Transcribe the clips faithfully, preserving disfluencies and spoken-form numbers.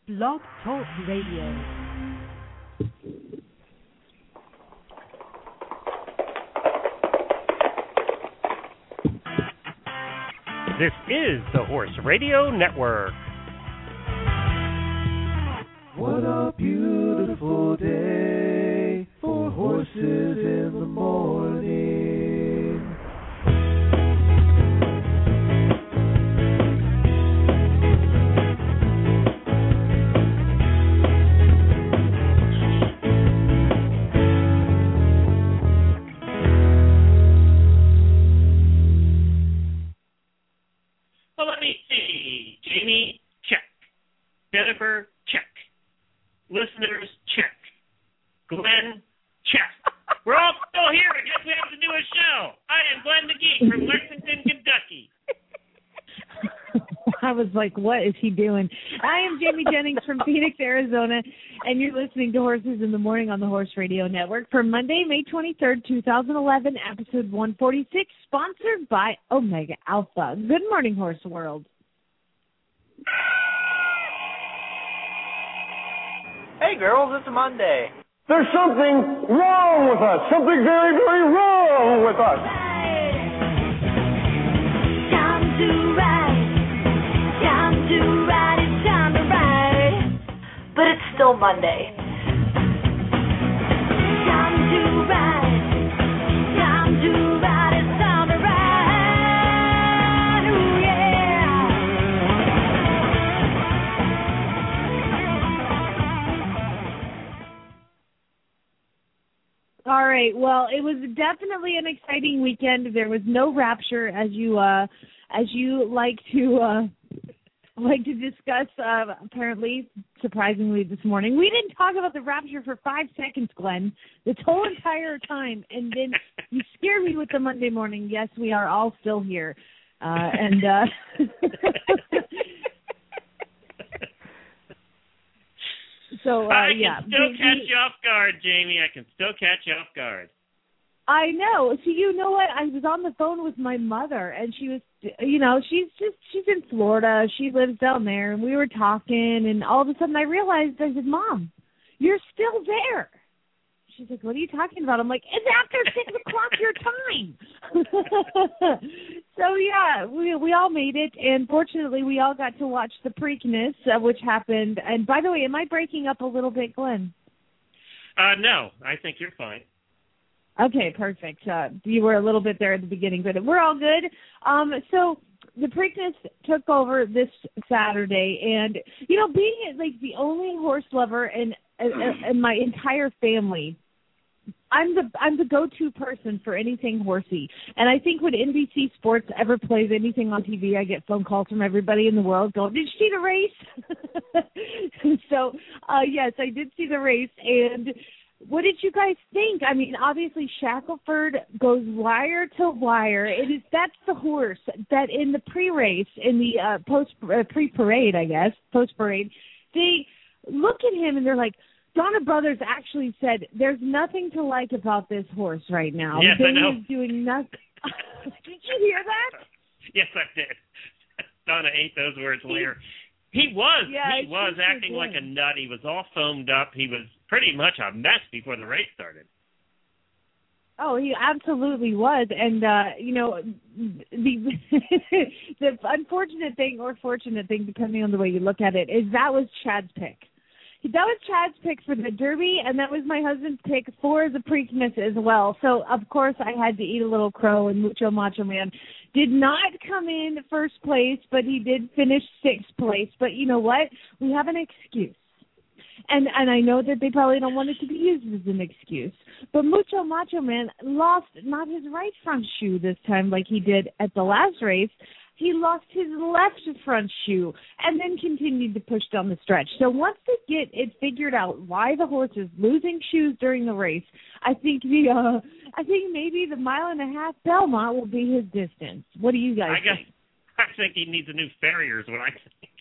Blog Talk Radio. This is the Horse Radio Network. What a beautiful day for horses in the morning. Well, let me see. Jamie, check. Jennifer, check. Listeners, check. Glenn, check. We're all still here. I guess we have to do a show. I am Glenn the Geek from Lexington, Kentucky. I was like, what is he doing? I am Jamie Jennings from Phoenix, Arizona, and you're listening to Horses in the Morning on the Horse Radio Network for Monday, May twenty-third, twenty eleven, episode one forty-six, sponsored by Omega Alpha. Good morning, Horse World. Hey, girls, it's a Monday. There's something wrong with us. Something very, very wrong with us. Time to ride. Time to ride. It's time to ride. But it's still Monday. Time to ride. Time to ride. It's time to ride. Ooh, yeah. All right. Well, it was definitely an exciting weekend. There was no rapture, as you uh, as you like to uh, like to discuss. Uh, apparently, surprisingly, this morning we didn't talk about the rapture for five seconds, Glenn, this whole entire time, and then you scare me with the Monday morning. Yes, we are all still here, uh, and. Uh, So, uh, I can yeah. still We- catch you off guard, Jamie. I can still catch you off guard. I know. So you know what? I was on the phone with my mother, and she was, you know, she's just, she's in Florida. She lives down there, and we were talking, and all of a sudden I realized, I said, Mom, you're still there. She's like, what are you talking about? I'm like, it's after six o'clock your time. So, yeah, we we all made it, and fortunately we all got to watch the Preakness, uh, which happened. And by the way, am I breaking up a little bit, Glenn? Uh, no, I think you're fine. Okay, perfect. Uh, you were a little bit there at the beginning, but we're all good. Um, so the Preakness took over this Saturday, and, you know, being like the only horse lover in, in, in my entire family, I'm the I'm the go-to person for anything horsey. And I think when N B C Sports ever plays anything on T V, I get phone calls from everybody in the world going, did you see the race? So, uh, yes, I did see the race, and what did you guys think? I mean, obviously Shackelford goes wire to wire. It is that's the horse that in the pre-race, in the uh, post uh, pre-parade, I guess post-parade, they look at him and they're like, Donna Brothers actually said, "There's nothing to like about this horse right now. Yes, They I know. is doing nothing." Did you hear that? Yes, I did. Donna ate those words later. He was. Yeah, he was she acting did. like a nut. He was all foamed up. He was pretty much a mess before the race started. Oh, he absolutely was, and uh, you know, the the unfortunate thing or fortunate thing, depending on the way you look at it, is that was Chad's pick. That was Chad's pick for the Derby, and that was my husband's pick for the Preakness as well. So, of course, I had to eat a little crow, and Mucho Macho Man did not come in first place, but he did finish sixth place. But you know what? We have an excuse. And and I know that they probably don't want it to be used as an excuse. But Mucho Macho Man lost not his right front shoe this time like he did at the last race. He lost his left front shoe and then continued to push down the stretch. So once they get it figured out why the horse is losing shoes during the race, I think the uh, I think maybe the mile and a half Belmont will be his distance. What do you guys I guess think? I think he needs a new farrier is what I think.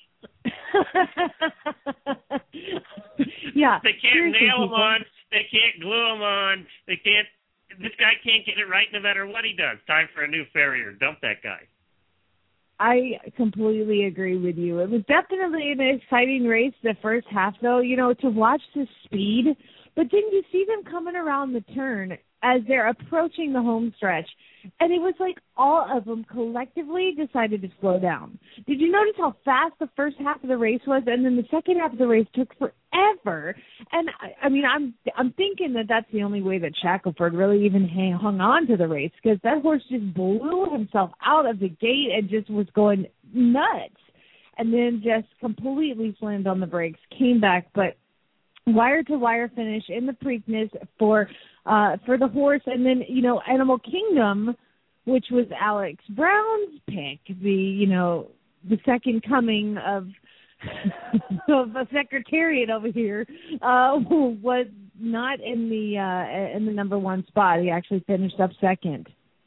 Yeah. They can't seriously, nail him people. on. They can't glue him on. They can't. This guy can't get it right no matter what he does. Time for a new farrier. Dump that guy. I completely agree with you. It was definitely an exciting race the first half, though, you know, to watch the speed. But then you see them coming around the turn as they're approaching the home stretch. And it was like all of them collectively decided to slow down. Did you notice how fast the first half of the race was? And then the second half of the race took forever. And, I, I mean, I'm I'm thinking that that's the only way that Shackelford really even hang, hung on to the race, because that horse just blew himself out of the gate and just was going nuts. And then just completely slammed on the brakes, came back, but wire-to-wire finish in the Preakness for uh, for the horse. And then, you know, Animal Kingdom, which was Alex Brown's pick, the, you know, the second coming of of a secretariat over here, uh, was not in the uh, in the number one spot. He actually finished up second.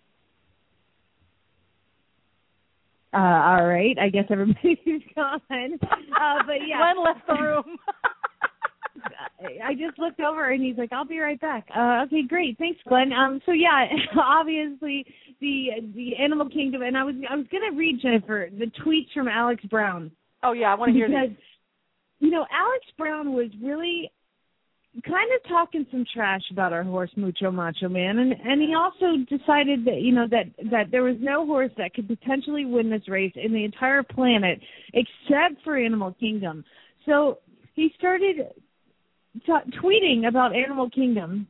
Uh, all right, I guess everybody's gone. Uh, but yeah, Glenn left the room. I just looked over and he's like, "I'll be right back." Uh, okay, great, thanks, Glenn. Um, so yeah, obviously the the Animal Kingdom, and I was I was gonna read, Jennifer, the tweets from Alex Brown. Oh yeah, I want to hear because, this. You know, Alex Brown was really kind of talking some trash about our horse Mucho Macho Man, and and he also decided that, you know, that that there was no horse that could potentially win this race in the entire planet except for Animal Kingdom. So he started t- tweeting about Animal Kingdom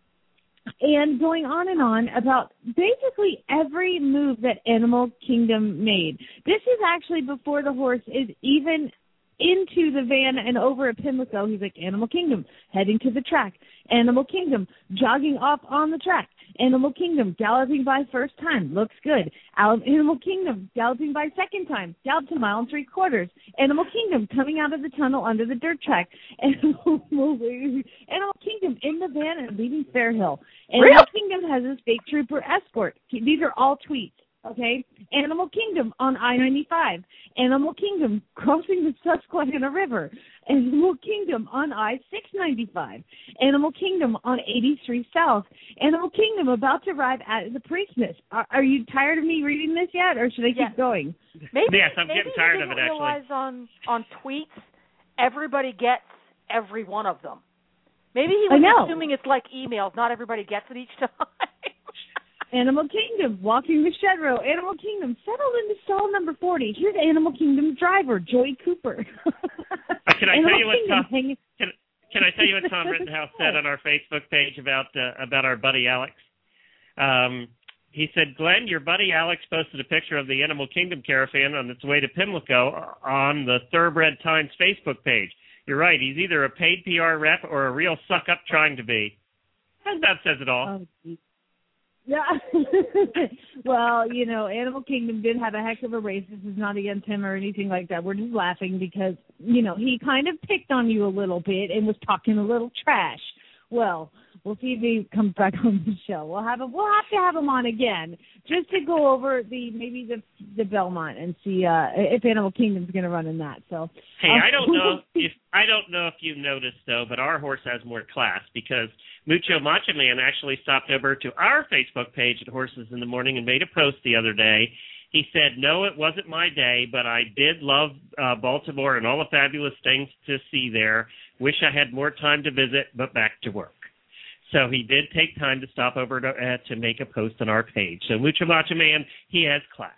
and going on and on about basically every move that Animal Kingdom made. This is actually before the horse is even into the van and over at Pimlico. He's like, Animal Kingdom, heading to the track. Animal Kingdom, jogging off on the track. Animal Kingdom, galloping by first time, looks good. Animal Kingdom, galloping by second time, galloped a mile and three quarters. Animal Kingdom, coming out of the tunnel under the dirt track. Animal, Animal Kingdom, in the van and leaving Fairhill. Animal Really? Kingdom has a state trooper escort. These are all tweets. Okay, Animal Kingdom on I ninety-five. Animal Kingdom crossing the Susquehanna River. Animal Kingdom on I six ninety-five. Animal Kingdom on eighty-three South. Animal Kingdom about to arrive at the Preakness. Are, are you tired of me reading this yet, or should I Yes. keep going? Maybe, Yes, I'm maybe getting tired you of it, didn't actually. realize on on tweets, everybody gets every one of them. Maybe he I was know. assuming it's like emails. Not everybody gets it each time. Animal Kingdom, walking the shed row. Animal Kingdom, settled into stall number forty. Here's Animal Kingdom's driver, Joey Cooper. Uh, can I Animal tell you what Kingdom Tom, hanging- can, can I tell you what Tom Rittenhouse said on our Facebook page about uh, about our buddy Alex? Um, he said, Glenn, your buddy Alex posted a picture of the Animal Kingdom caravan on its way to Pimlico on the Thoroughbred Times Facebook page. You're right. He's either a paid P R rep or a real suck-up trying to be. That about says it all. Oh, geez. Yeah. Well, you know, Animal Kingdom did have a heck of a race. This is not against him or anything like that. We're just laughing because, you know, he kind of picked on you a little bit and was talking a little trash. Well, we'll see if he comes back on the show. We'll have a, we'll have to have him on again just to go over the maybe the the Belmont and see uh, if Animal Kingdom's going to run in that. So Hey, uh, I don't know if I don't know if you've noticed though, but our horse has more class because Mucho Macho Man actually stopped over to our Facebook page at Horses in the Morning and made a post the other day. He said, no, it wasn't my day, but I did love uh, Baltimore and all the fabulous things to see there. Wish I had more time to visit, but back to work. So he did take time to stop over to, uh, to make a post on our page. So Mucho Macho Man, he has class.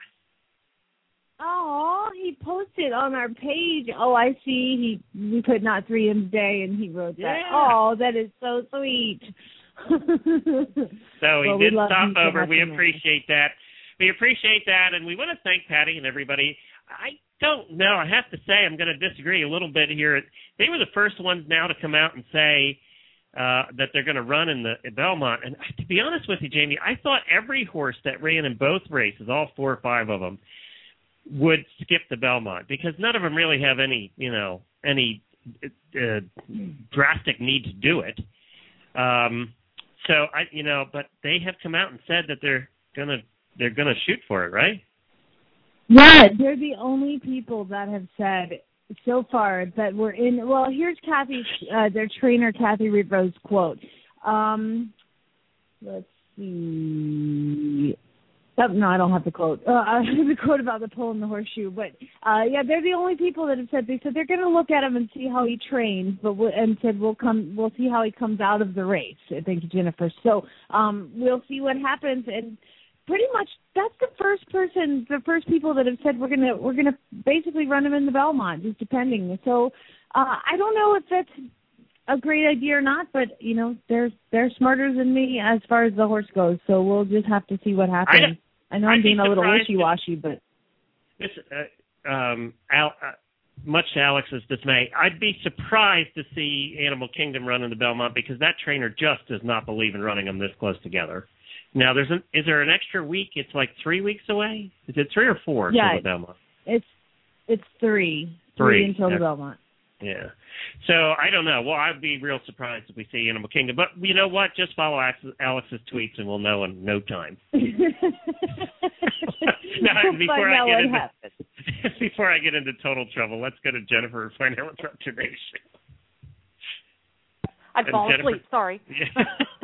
Oh, he posted on our page. Oh, I see. He we put not three in today, and he wrote that. Yeah. Oh, that is so sweet. So he Well, we did love stop Mucho over. Macho We Man. appreciate that. We appreciate that, and we want to thank Patty and everybody. I don't know. I have to say I'm going to disagree a little bit here. They were the first ones now to come out and say uh, that they're going to run in the in Belmont. And to be honest with you, Jamie, I thought every horse that ran in both races, all four or five of them, would skip the Belmont because none of them really have any, you know, any uh, drastic need to do it. Um, so I, you know, but they have come out and said that they're gonna they're gonna shoot for it, right? Yeah, they're the only people that have said so far that we're in. Well, here's Kathy's, uh, their trainer, Kathy Reedro's quote. Um, let's see. Oh, no, I don't have the quote. Uh, I have the quote about the pole and the horseshoe, but uh, yeah, they're the only people that have said they said they're going to look at him and see how he trains, but we'll, and said we'll come, we'll see how he comes out of the race. Thank you, Jennifer. So um, we'll see what happens, and pretty much that's the first person, the first people that have said we're gonna we're gonna basically run him in the Belmont, just depending. So uh, I don't know if that's a great idea or not, but you know they're they're smarter than me as far as the horse goes. So we'll just have to see what happens. I know I'm I'd being a little surprised wishy-washy, but This, uh, um, Al, uh, much to Alex's dismay, I'd be surprised to see Animal Kingdom run in the Belmont because that trainer just does not believe in running them this close together. Now, there's an, is there an extra week? It's like three weeks away? Is it three or four yeah, until the Belmont? it's it's three. Three. Three until Okay. the Belmont. Yeah. So, I don't know. Well, I'd be real surprised if we see Animal Kingdom. But you know what? Just follow Alex's tweets and we'll know in no time. Now, before find I out get what into, happens. before I get into total trouble, let's go to Jennifer and find out what's up today's show. I'd And fall Jennifer- asleep, sorry. Yeah.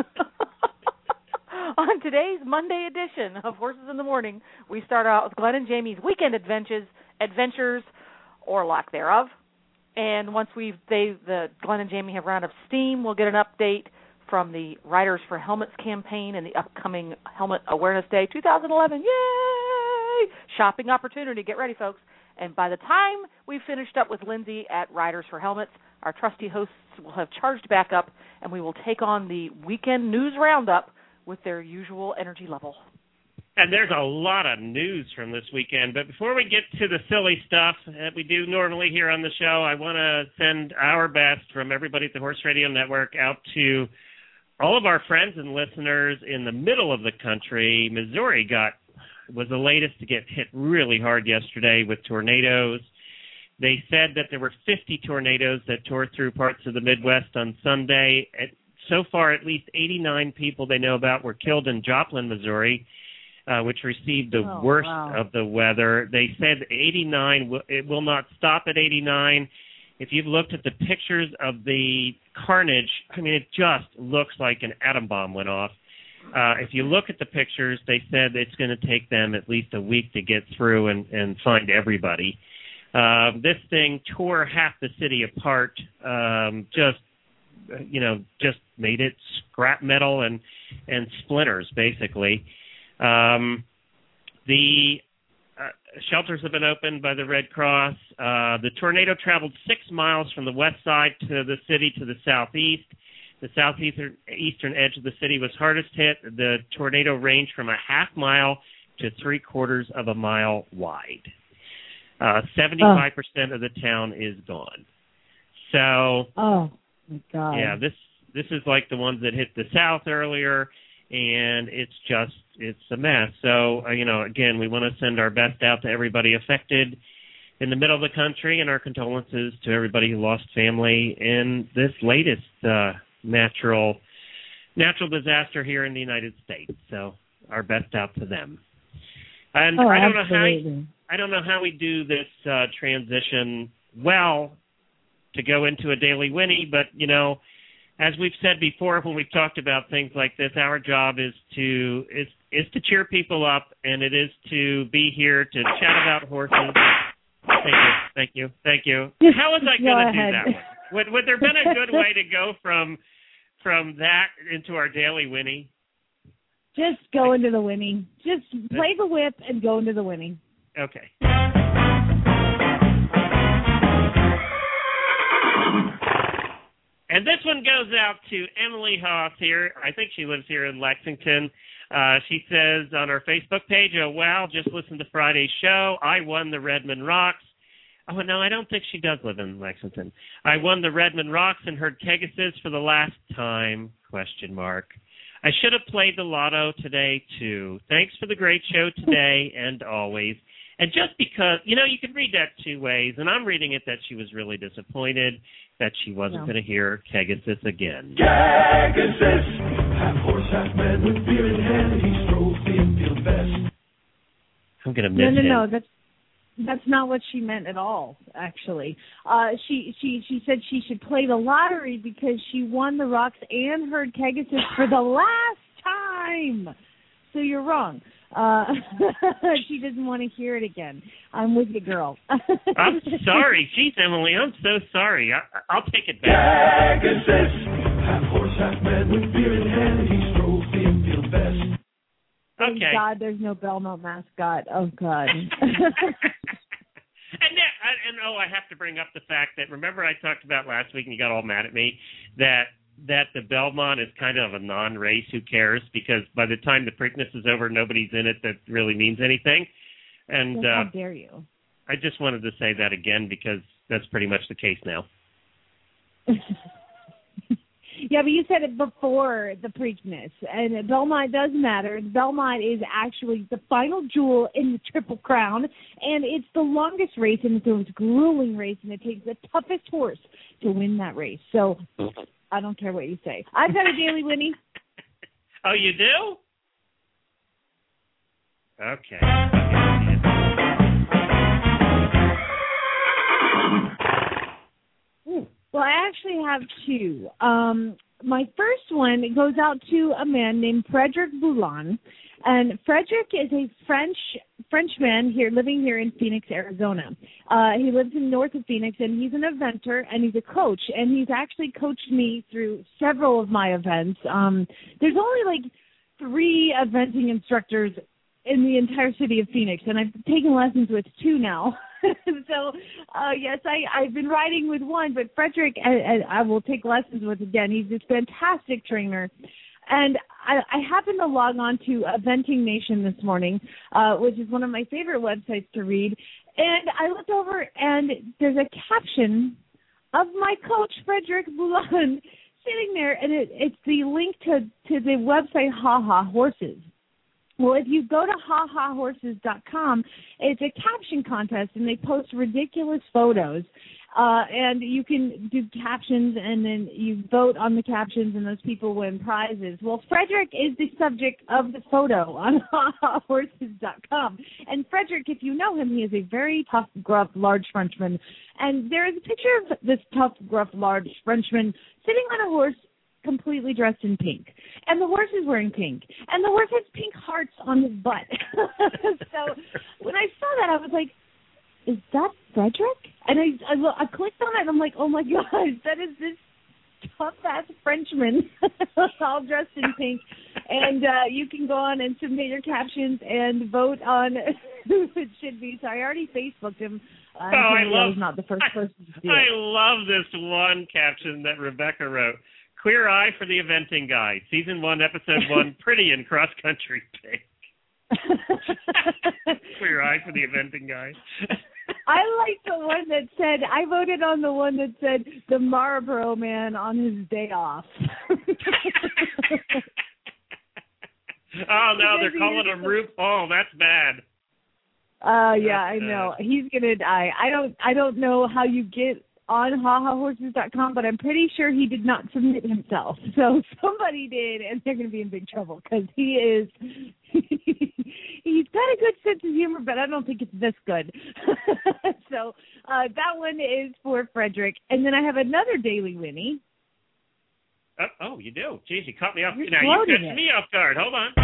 On today's Monday edition of Horses in the Morning, we start out with Glenn and Jamie's weekend adventures, adventures or lack thereof. And once we've they the Glenn and Jamie have run out of steam, we'll get an update from the Riders for Helmets campaign and the upcoming Helmet Awareness Day twenty eleven. Yay! Shopping opportunity. Get ready, folks. And by the time we've finished up with Lindsay at Riders for Helmets, our trusty hosts will have charged back up, and we will take on the weekend news roundup with their usual energy level. And there's a lot of news from this weekend. But before we get to the silly stuff that we do normally here on the show, I want to send our best from everybody at the Horse Radio Network out to all of our friends and listeners in the middle of the country. Missouri got was the latest to get hit really hard yesterday with tornadoes. They said that there were fifty tornadoes that tore through parts of the Midwest on Sunday. So far, at least eighty-nine people they know about were killed in Joplin, Missouri, uh, which received the Oh, worst wow. of the weather. They said eighty-nine, w- it will not stop at eighty-nine. If you've looked at the pictures of the carnage, I mean, it just looks like an atom bomb went off. Uh, if you look at the pictures, they said it's going to take them at least a week to get through and, and find everybody. Uh, this thing tore half the city apart, um, just, you know, just made it scrap metal and, and splinters, basically. Um, the uh, shelters have been opened by the Red Cross. Uh, the tornado traveled six miles from the west side to the city to the southeast. The southeastern eastern edge of the city was hardest hit. The tornado ranged from a half mile to three quarters of a mile wide. Uh, seventy-five percent of the town is gone. So, Oh, my God. yeah, this this is like the ones that hit the south earlier, and it's just, it's a mess. So, uh, you know, again, we want to send our best out to everybody affected in the middle of the country, and our condolences to everybody who lost family in this latest uh, natural natural disaster here in the United States. So, our best out to them. And Oh, I don't know absolutely. how I don't know how we do this uh, transition well to go into a daily Winnie, but, you know, as we've said before when we've talked about things like this, our job is to is is to cheer people up, and it is to be here to chat about horses. Thank you, thank you, thank you. How was I Go going to do ahead. that one? Would, would there been a good way to go from from that into our daily Winnie? Just go into the Winnie. Just play the whip and go into the Winnie. Okay. And this one goes out to Emily Haas here. I think she lives here in Lexington. Uh, she says on our Facebook page, oh, wow, just listened to Friday's show. I won the Redmond Rocks. Oh, no, I don't think she does live in Lexington. I won the Redmond Rocks and heard Pegasus for the last time, question mark. I should have played the lotto today, too. Thanks for the great show today and always. And just because, you know, you can read that two ways, and I'm reading it that she was really disappointed that she wasn't No. going to hear Pegasus again. Pegasus, half horse, half man with beer in hand, he strolls the infield best. I'm going to miss No, no, him. no. That's that's not what she meant at all. Actually, uh, she she she said she should play the lottery because she won the Rocks and heard Pegasus for the last time. so you're wrong. Uh, she doesn't want to hear it again. I'm with you, girl. I'm sorry. Jeez, Emily, I'm so sorry. I, I'll take it back. Pegasus, half horse, half man with beer in hand. He strolls the infield best. Thank Okay. God there's no Belmont mascot. Oh, God. And that, and oh, I have to bring up the fact that remember I talked about last week, and you got all mad at me that that the Belmont is kind of a non-race. Who cares? Because by the time the Preakness is over, nobody's in it that really means anything. And Yes, uh, how dare you? I just wanted to say that again because that's pretty much the case now. Yeah, but you said it before the Preakness, and Belmont does matter. Belmont is actually the final jewel in the Triple Crown, and it's the longest race, and it's the most grueling race, and it takes the toughest horse to win that race. So I don't care what you say. I've got a daily Winnie. Oh, you do? Okay. Ooh. Well, I actually have two. Um, my first one goes out to a man named Frederick Boulon. And Frederick is a French Frenchman here living here in Phoenix, Arizona. Uh, he lives in north of Phoenix, and he's an eventer, and he's a coach. And he's actually coached me through several of my events. Um, there's only like three eventing instructors in the entire city of Phoenix, and I've taken lessons with two now. so, uh, yes, I, I've been riding with one, but Frederick, I, I, I will take lessons with again. He's this fantastic trainer. And I, I happened to log on to Eventing Nation this morning, uh, which is one of my favorite websites to read. And I looked over, and there's a caption of my coach, Frederick Boulon, sitting there, and it, it's the link to, to the website Ha Ha Horses. Well, if you go to ha ha horses dot com, it's a caption contest, and they post ridiculous photos. Uh, and you can do captions, and then you vote on the captions, and those people win prizes. Well, Frederick is the subject of the photo on ha ha horses dot com. And Frederick, if you know him, he is a very tough, gruff, large Frenchman. And there is a picture of this tough, gruff, large Frenchman sitting on a horse completely dressed in pink. And the horse is wearing pink. And the horse has pink hearts on his butt. So when I saw that, I was like, is that Frederick? And I, I, I clicked on it, and I'm like, oh, my gosh, that is this tough-ass Frenchman all dressed in pink. And uh, you can go on and submit your captions and vote on who it should be. So I already Facebooked him. Uh, oh, I love, he's not the first person to do I, it. I love this one caption that Rebecca wrote. Queer Eye for the Eventing Guide. Season one, episode one, pretty in cross-country pink. Queer Eye for the Eventing Guide. I like the one that said, I voted on the one that said, the Marlboro Man on his day off. Oh, no, they're calling him RuPaul. That's bad. Uh, yeah, That's I know. bad. He's going to die. I don't I don't know how you get on ha ha horses dot com, but I'm pretty sure he did not submit himself. So somebody did, and they're going to be in big trouble because he is, he's got a good sense of humor, but I don't think it's this good. So uh, that one is for Frederick. And then I have another Daily Winnie. Oh, oh, you do? Jeez, you caught me off. You're Now, you floating catch it. me off guard. Hold on.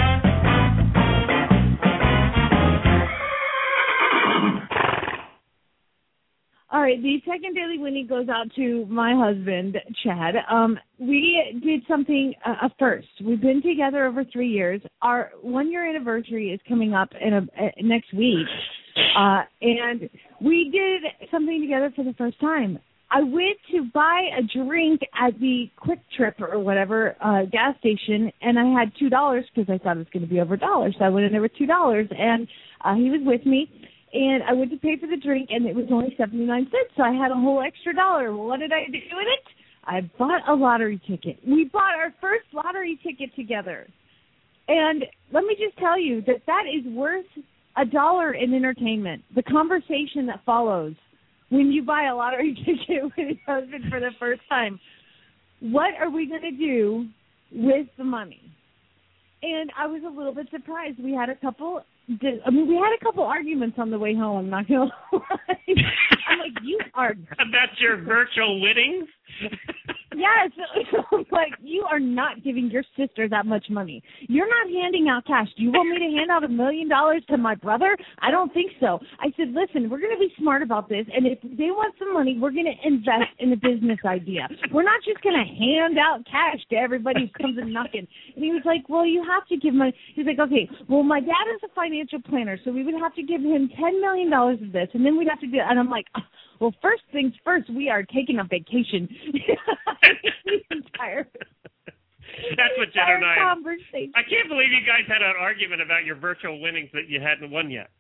All right, the second Daily Winnie goes out to my husband, Chad. Um, we did something, uh, a first. We've been together over three years. Our one-year anniversary is coming up in a, uh, next week, uh, and we did something together for the first time. I went to buy a drink at the Quick Trip or whatever uh, gas station, and I had two dollars because I thought it was going to be over a dollar. So I went in there with two dollars, and uh, he was with me. And I went to pay for the drink, and it was only seventy-nine cents, so I had a whole extra dollar. Well, what did I do with it? I bought a lottery ticket. We bought our first lottery ticket together. And let me just tell you that that is worth a dollar in entertainment. The conversation that follows when you buy a lottery ticket with your husband for the first time. What are we going to do with the money? And I was a little bit surprised. We had a couple... Did, I mean, we had a couple arguments on the way home. I'm not gonna lie. I'm like, you are About your virtual winnings? Yes, but you are not giving your sister that much money. You're not handing out cash. Do you want me to hand out a million dollars to my brother? I don't think so. I said, listen, we're going to be smart about this, and if they want some money, we're going to invest in a business idea. We're not just going to hand out cash to everybody who comes and knocking. And he was like, well, you have to give money. He's like, okay, well, my dad is a financial planner, so we would have to give him ten million dollars of this, and then we'd have to do it. And I'm like, oh, well, first things first, we are taking a vacation. the entire, That's what Jen and I. Conversation. I can't believe you guys had an argument about your virtual winnings that you hadn't won yet.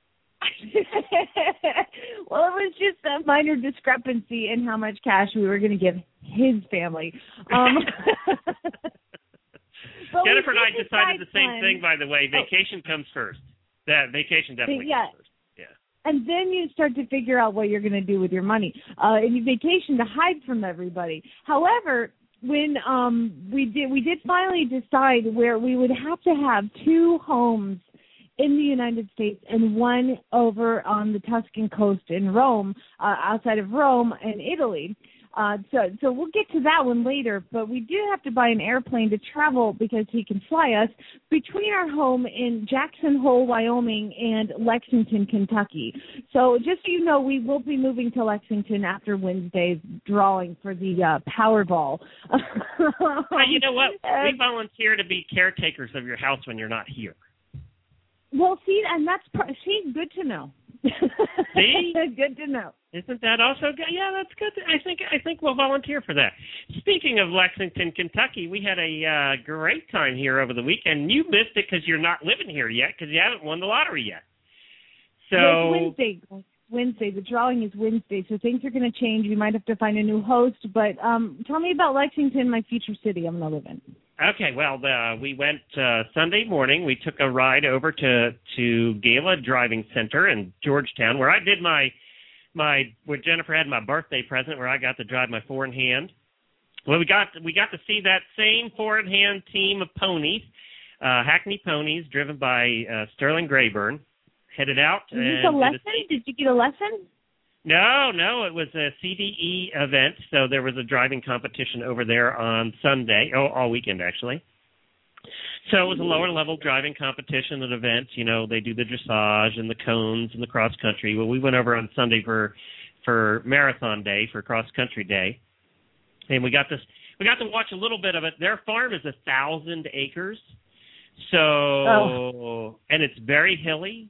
Well, it was just a minor discrepancy in how much cash we were going to give his family. Um, Jennifer and I decided the same one. thing, by the way. Vacation oh. comes first. That vacation definitely yeah. comes first. Yeah. And then you start to figure out what you're going to do with your money. Uh, and you vacation to hide from everybody. However, when um, we did, we did finally decide where we would have to have two homes in the United States and one over on the Tuscan coast in Rome, uh, outside of Rome and Italy. Uh, so, so we'll get to that one later, but we do have to buy an airplane to travel because he can fly us between our home in Jackson Hole, Wyoming, and Lexington, Kentucky. So just so you know, we will be moving to Lexington after Wednesday's drawing for the uh, Powerball. Well, you know what? We volunteer to be caretakers of your house when you're not here. Well, see, and that's see, good to know. See, good to know. Isn't that also good? Yeah, that's good. I think I think we'll volunteer for that. Speaking of Lexington, Kentucky, we had a uh, great time here over the weekend. You missed it because you're not living here yet because you haven't won the lottery yet. So well, it's Wednesday. Wednesday. The drawing is Wednesday, so things are going to change. We might have to find a new host. But um, tell me about Lexington, my future city I'm going to live in. Okay, well, uh, we went uh, Sunday morning. We took a ride over to to Gala Driving Center in Georgetown, where I did my my where Jennifer had my birthday present, where I got to drive my four in hand. Well, we got we got to see that same four in hand team of ponies, uh, Hackney ponies, driven by uh, Sterling Grayburn, headed out. Is this a lesson? Did, did you get a lesson? No, no, it was a C D E event, so there was a driving competition over there on Sunday, oh, all weekend actually. So it was a lower-level driving competition, an event. You know, they do the dressage and the cones and the cross-country. Well, we went over on Sunday for for marathon day, for cross-country day, and we got this. We got to watch a little bit of it. Their farm is a thousand acres, so oh. and it's very hilly.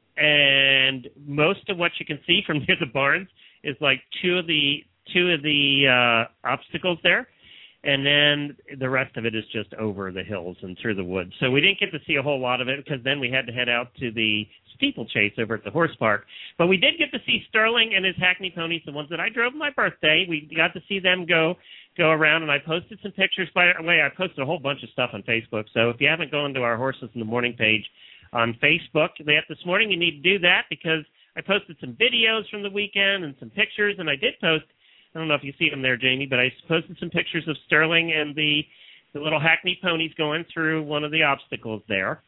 And most of what you can see from near the barns is like two of the two of the uh, obstacles there, and then the rest of it is just over the hills and through the woods. So we didn't get to see a whole lot of it because then we had to head out to the steeplechase over at the horse park. But we did get to see Sterling and his Hackney ponies, the ones that I drove on my birthday. We got to see them go go around, and I posted some pictures. By the way, I posted a whole bunch of stuff on Facebook. So if you haven't gone to our Horses in the Morning page on Facebook this morning, you need to do that because I posted some videos from the weekend and some pictures, and I did post, I don't know if you see them there, Jamie, but I posted some pictures of Sterling and the, the little Hackney ponies going through one of the obstacles there.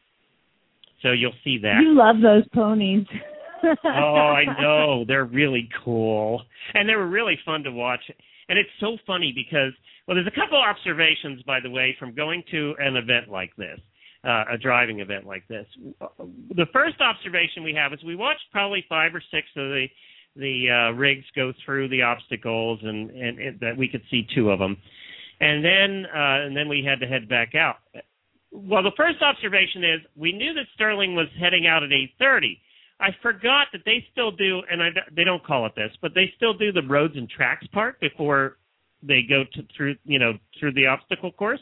So you'll see that. You love those ponies. Oh, I know. They're really cool. And they were really fun to watch. And it's so funny because, well, there's a couple observations, by the way, from going to an event like this. Uh, a driving event like this. The first observation we have is we watched probably five or six of the the uh, rigs go through the obstacles, and, and, and that we could see two of them, and then uh, and then we had to head back out. Well, the first observation is we knew that Sterling was heading out at eight thirty. I forgot that they still do, and I, they don't call it this, but they still do the roads and tracks part before they go to through you know through the obstacle course.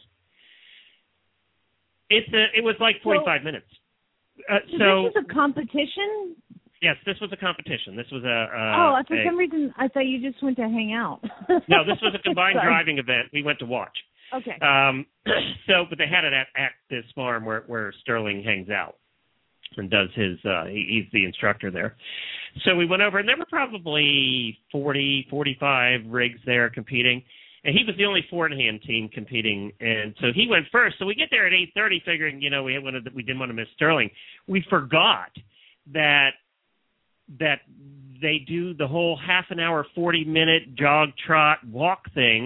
It's a, it was like forty-five so, minutes. Uh, so, so this was a competition? Yes, this was a competition. This was a... a oh, for a, some reason, I thought you just went to hang out. No, this was a combined driving event. We went to watch. Okay. Um, so, but they had it at, at this farm where, where Sterling hangs out and does his... Uh, he, he's the instructor there. So we went over, and there were probably forty, forty-five rigs there competing. And he was the only four-in-hand team competing, and so he went first. So we get there at eight thirty figuring, you know, we wanted, we didn't want to miss Sterling. We forgot that that they do the whole half an hour, forty-minute jog, trot, walk thing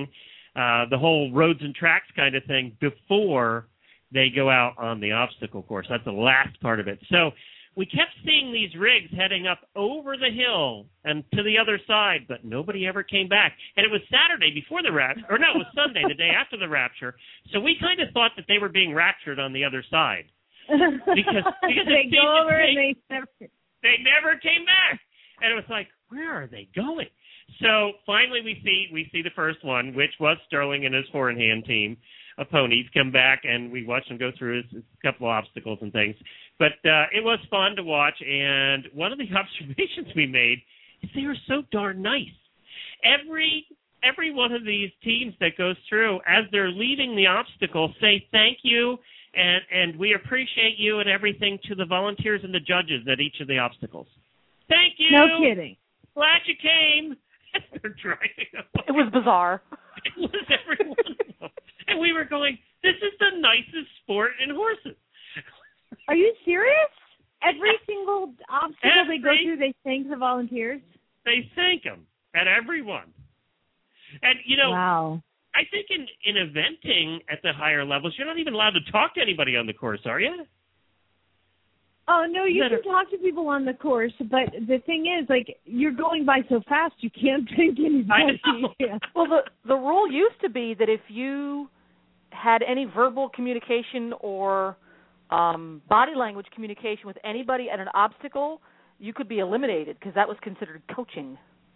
uh, the whole roads and tracks kind of thing before they go out on the obstacle course. That's the last part of it. So we kept seeing these rigs heading up over the hill and to the other side, but nobody ever came back. And it was Saturday before the rapture, or no, it was Sunday, the day after the rapture. So we kind of thought that they were being raptured on the other side. Because, because they go over they, and they never... they never came back. And it was like, where are they going? So finally we see we see the first one, which was Sterling and his four-in-hand team of ponies come back, and we watched him go through his, his couple of obstacles and things. But uh, it was fun to watch, and one of the observations we made is they are so darn nice. Every every one of these teams that goes through, as they're leaving the obstacle, say thank you, and, and we appreciate you and everything to the volunteers and the judges at each of the obstacles. Thank you. No kidding. Glad you came. They're driving up. It was bizarre. It was every one of them. And we were going, this is the nicest sport in horses. Are you serious? Every single obstacle Every, they go through, they thank the volunteers? They thank them at every one. And, you know, wow. I think in, in eventing at the higher levels, you're not even allowed to talk to anybody on the course, are you? Oh, no, you Better. can talk to people on the course, but the thing is, like, you're going by so fast, you can't think anybody. I know. Yeah. Well, the the rule used to be that if you had any verbal communication or um, body language communication with anybody at an obstacle, you could be eliminated because that was considered coaching.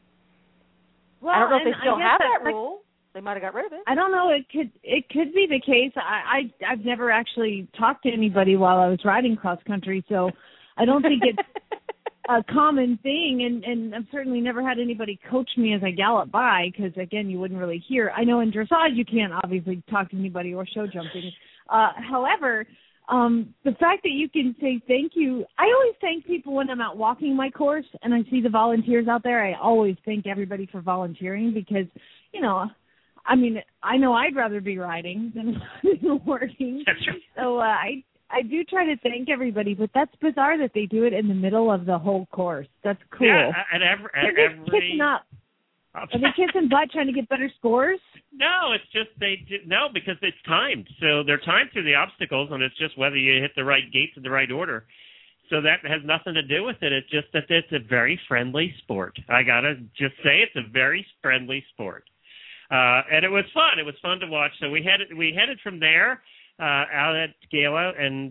Well, I don't know if and they still I guess have that, that like, rule. They might have got rid of it. I don't know. It could it could be the case. I, I I've never actually talked to anybody while I was riding cross country, so I don't think it's a common thing. And and I've certainly never had anybody coach me as I gallop by, because again, you wouldn't really hear. I know in dressage you can't obviously talk to anybody or show jumping. Uh, however, um, the fact that you can say thank you, I always thank people when I'm out walking my course and I see the volunteers out there. I always thank everybody for volunteering because, you know, I mean, I know I'd rather be riding than working. That's right. So uh, I I do try to thank everybody, but that's bizarre that they do it in the middle of the whole course. That's cool. Yeah, at every, at Are they every kissing up? Are they kissing butt trying to get better scores? No, it's just they did, no because it's timed. So they're timed through the obstacles, and it's just whether you hit the right gates in the right order. So that has nothing to do with it. It's just that it's a very friendly sport. I gotta just say, it's a very friendly sport. Uh, and it was fun. It was fun to watch. So we headed we headed from there uh, out at Gala, and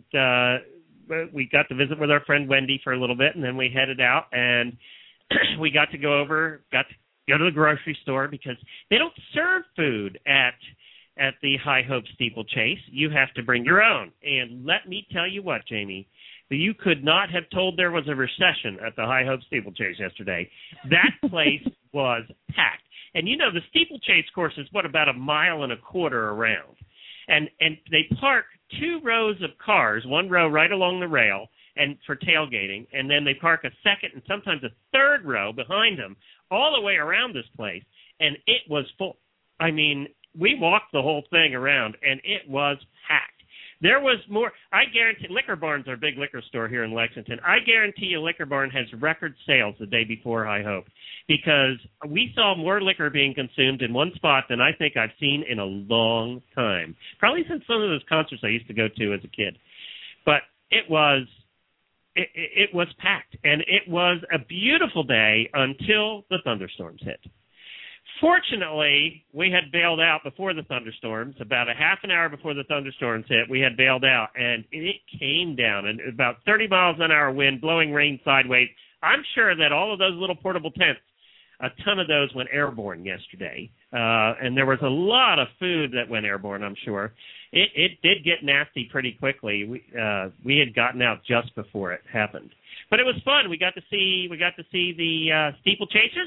uh, we got to visit with our friend Wendy for a little bit, and then we headed out, and we got to go over, got to go to the grocery store because they don't serve food at at the High Hope Steeplechase. You have to bring your own. And let me tell you what, Jamie, that you could not have told there was a recession at the High Hope Steeplechase yesterday. That place was packed. And, you know, the steeplechase course is, what, about a mile and a quarter around. And and they park two rows of cars, one row right along the rail and for tailgating, and then they park a second and sometimes a third row behind them all the way around this place, and it was full. I mean, we walked the whole thing around, and it was packed. There was more. I guarantee Liquor Barn's our big liquor store here in Lexington. I guarantee you Liquor Barn has record sales the day before High Hope because we saw more liquor being consumed in one spot than I think I've seen in a long time. Probably since some of those concerts I used to go to as a kid. But it was it, it was packed, and it was a beautiful day until the thunderstorms hit. Fortunately, we had bailed out before the thunderstorms. About a half an hour before the thunderstorms hit, we had bailed out, and it came down, and about thirty miles an hour wind, blowing rain sideways. I'm sure that all of those little portable tents, a ton of those went airborne yesterday, uh, and there was a lot of food that went airborne, I'm sure. It, it did get nasty pretty quickly. We, uh, we had gotten out just before it happened. But it was fun. We got to see, we got to see the uh, steeplechasers.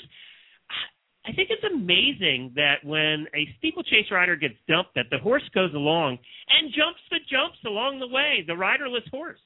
I think it's amazing that when a steeplechase rider gets dumped, that the horse goes along and jumps the jumps along the way, the riderless horse.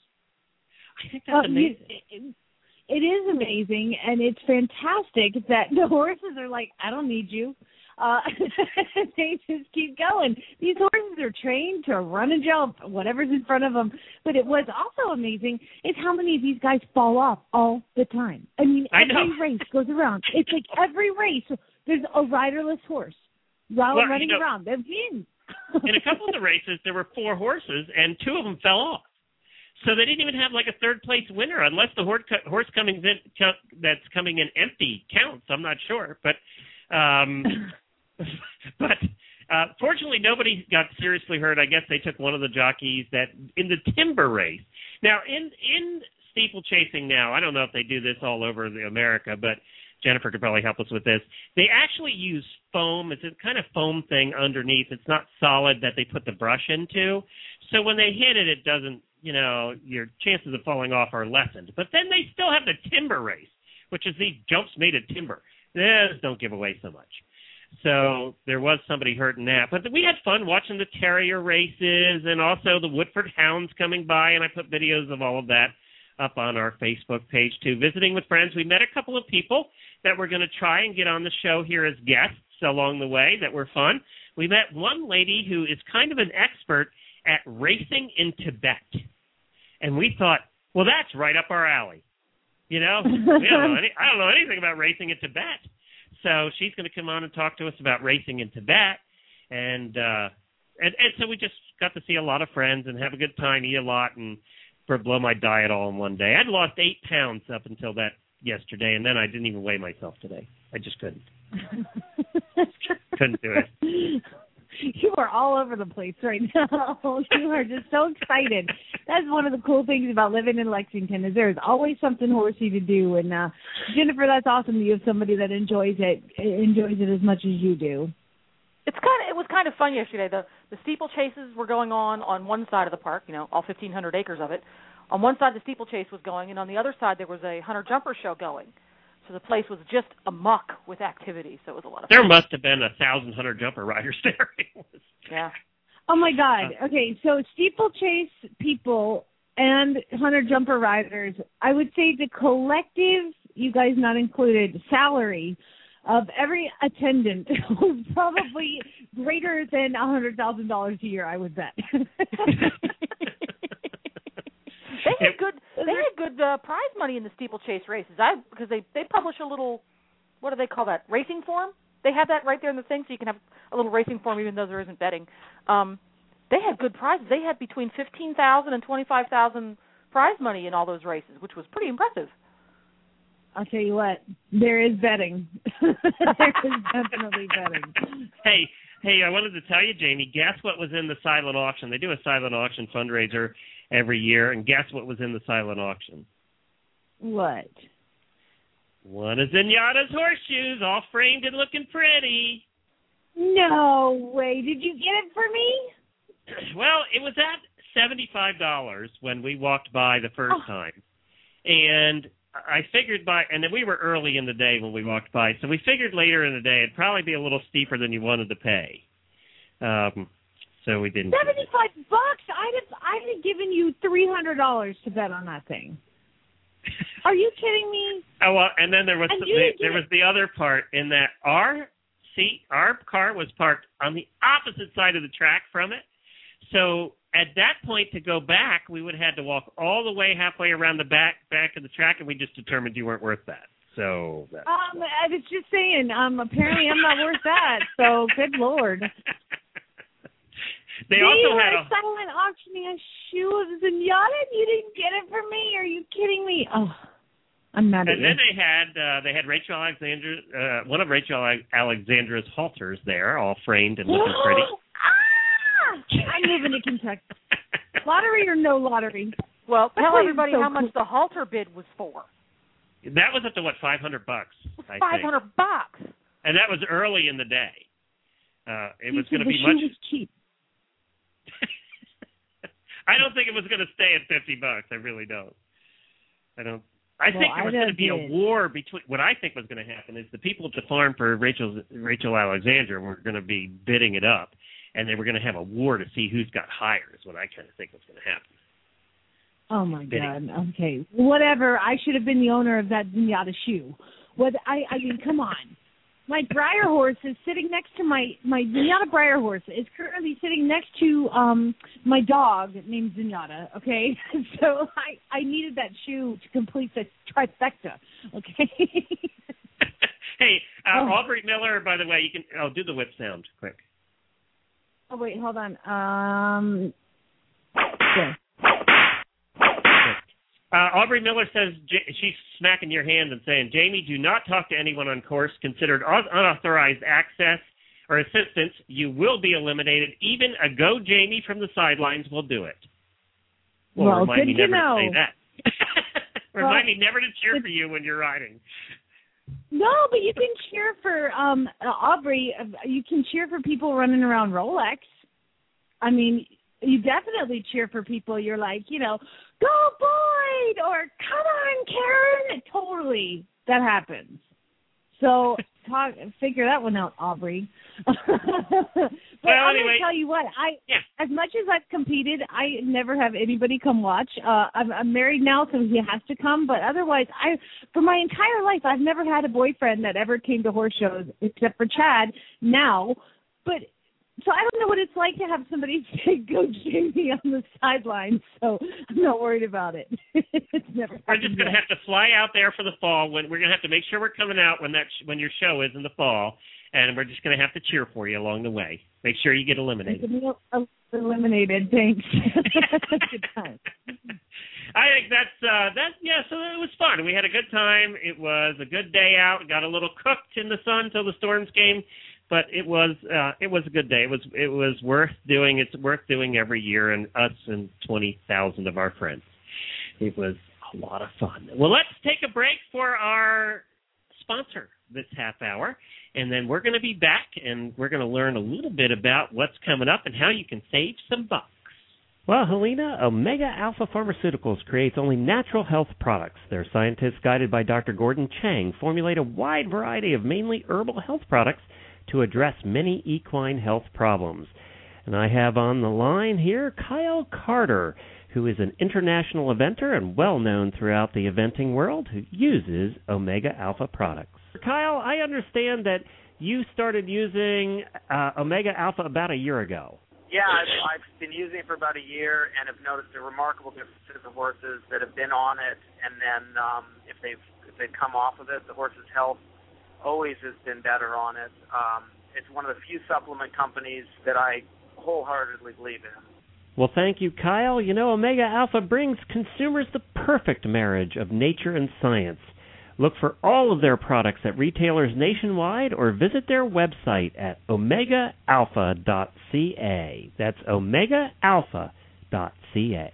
I think that's uh, amazing. It, it is amazing, and it's fantastic that the horses are like, I don't need you. Uh, they just keep going. These horses are trained to run and jump, whatever's in front of them. But it was also amazing is how many of these guys fall off all the time. I mean, I every know. race goes around. It's like every race, there's a riderless horse. while Well, I'm running you know, around. They're in. In a couple of the races, there were four horses, and two of them fell off. So they didn't even have like a third place winner, unless the horse horse coming in that's coming in empty counts. I'm not sure, but um, but uh, fortunately nobody got seriously hurt. I guess they took one of the jockeys that in the timber race. Now in in steeplechasing now, I don't know if they do this all over the America, but Jennifer could probably help us with this. They actually use foam. It's a kind of foam thing underneath. It's not solid that they put the brush into. So when they hit it, it doesn't, you know, your chances of falling off are lessened. But then they still have the timber race, which is these jumps made of timber. Those don't give away so much. So there was somebody hurt in that. But we had fun watching the terrier races and also the Woodford Hounds coming by, and I put videos of all of that up on our Facebook page, too. Visiting with friends, we met a couple of people that we're going to try and get on the show here as guests along the way that were fun. We met one lady who is kind of an expert at racing in Tibet. And we thought, well, that's right up our alley. You know, we don't know any, I don't know anything about racing in Tibet. So she's going to come on and talk to us about racing in Tibet. And, uh, and, and so we just got to see a lot of friends and have a good time, eat a lot, and for blow my diet all in one day. I'd lost eight pounds up until that yesterday, and then I didn't even weigh myself today. I just couldn't. couldn't do it. You are all over the place right now. You are just so excited. That's one of the cool things about living in Lexington is there's always something horsey to do. And uh, Jennifer, that's awesome that you have somebody that enjoys it, enjoys it as much as you do. It's kind of it was kind of fun yesterday. The the steeplechases were going on on one side of the park, you know, all fifteen hundred acres of it. On one side, the steeplechase was going, and on the other side, there was a hunter jumper show going. So the place was just amuck with activity. So it was a lot of fun. There must have been a thousand hunter jumper riders there. Yeah. Oh my God. Okay, so steeplechase people and hunter jumper riders, I would say the collective, you guys not included, salary of every attendant was probably greater than a hundred thousand dollars a year, I would bet. They had good. They had good uh, prize money in the steeplechase races. I because they they publish a little, what do they call that? Racing form. They have that right there in the thing, so you can have a little racing form, even though there isn't betting. Um, they had good prizes. They had between fifteen thousand and twenty five thousand prize money in all those races, which was pretty impressive. I'll tell you what, there is betting. There is definitely betting. Hey, hey, I wanted to tell you, Jamie, guess what was in the silent auction? They do a silent auction fundraiser every year, and guess what was in the silent auction? What? One of Zenyatta's horseshoes, all framed and looking pretty. No way. Did you get it for me? Well, it was at seventy-five dollars when we walked by the first Oh. time. And I figured by, and then we were early in the day when we walked by, so we figured later in the day it'd probably be a little steeper than you wanted to pay. Um, so we didn't. Seventy-five bucks. I'd have, I'd have given you three hundred dollars to bet on that thing. Are you kidding me? Oh well, and then there was And the, you didn't there get- was the other part in that our seat, our car was parked on the opposite side of the track from it. So at that point, to go back, we would have had to walk all the way halfway around the back back of the track, and we just determined you weren't worth that. So that's Um, I was just saying. Um, apparently I'm not worth that. So good Lord. They They also were had a silent auctioning a shoe of Zenyatta, and you didn't get it for me? Are you kidding me? Oh, I'm mad at and you. then they had uh, they had Rachel Alexandra, uh, one of Rachel Alexandra's halters there, all framed and looking pretty. Ah! I'm moving to Kentucky. Lottery or no lottery? Well, That tell place is everybody so how much cool. the halter bid was for. That was up to what five hundred bucks, I Five think, hundred bucks. and that was early in the day. Uh, it You was said going to the be shoe much. was cheap. I don't think it was going to stay at fifty bucks. I really don't. I don't. I Well, think there was I going to be a did. war between. What I think was going to happen is the people at the farm for Rachel Rachel Alexandra were going to be bidding it up, and they were going to have a war to see who's got higher. Is what I kind of think was going to happen. Oh my Bidding. God. Okay. Whatever. I should have been the owner of that Zenyatta shoe. What? I. I mean, come on. My Breyer horse is sitting next to my my Zenyatta Breyer horse is currently sitting next to um my dog named Zenyatta. Okay, so I I needed that shoe to complete the trifecta. Okay. Hey, uh, Oh. Aubrey Miller, by the way, you can. Oh, do the whip sound quick. Oh wait, hold on. Um. Yeah. Uh, Aubrey Miller says J- she's smacking your hand and saying, Jamie, do not talk to anyone on course considered un- unauthorized access or assistance. You will be eliminated. Even a Go Jamie from the sidelines will do it. Well, Well, remind me good to never know. to say that. Remind Well, me never to cheer for you when you're riding. No, but you can cheer for um uh, Aubrey. Uh, you can cheer for people running around Rolex. I mean, you definitely cheer for people. You're like, you know, go Boyd or come on, Karen. Totally, that happens. So talk, figure that one out, Aubrey. But Well, I'm anyway, gonna tell you what. I yeah. as much as I've competed, I never have anybody come watch. Uh, I'm, I'm married now, so he has to come. But otherwise, I for my entire life, I've never had a boyfriend that ever came to horse shows except for Chad now. But so I don't know what it's like to have somebody say "Go Jamie" on the sidelines. So I'm not worried about it. It's never. We're just going to have to fly out there for the fall. When we're going to have to make sure we're coming out when that sh- when your show is in the fall, and we're just going to have to cheer for you along the way. Make sure you get eliminated. Eliminated. Thanks. Good time. I think that's uh, that. Yeah, so it was fun. We had a good time. It was a good day out. Got a little cooked in the sun till the storms came, but it was uh, it was a good day. It was it was worth doing. It's worth doing every year, and us and twenty thousand of our friends. It was a lot of fun. Well, let's take a break for our sponsor this half hour, and then we're going to be back, and we're going to learn a little bit about what's coming up and how you can save some bucks. Well, Helena, Omega Alpha Pharmaceuticals creates only natural health products. Their scientists, guided by Doctor Gordon Chang, formulate a wide variety of mainly herbal health products to address many equine health problems. And I have on the line here Kyle Carter, who is an international eventer and well-known throughout the eventing world, who uses Omega Alpha products. Kyle, I understand that you started using uh, Omega Alpha about a year ago. Yeah, I've, I've been using it for about a year, and have noticed a remarkable difference in the horses that have been on it, and then um, if they've if they've come off of it, the horse's health always has been better on it. Um, it's one of the few supplement companies that I wholeheartedly believe in. Well, thank you, Kyle. You know, Omega Alpha brings consumers the perfect marriage of nature and science. Look for all of their products at retailers nationwide or visit their website at omega alpha dot c a. That's omega alpha dot c a.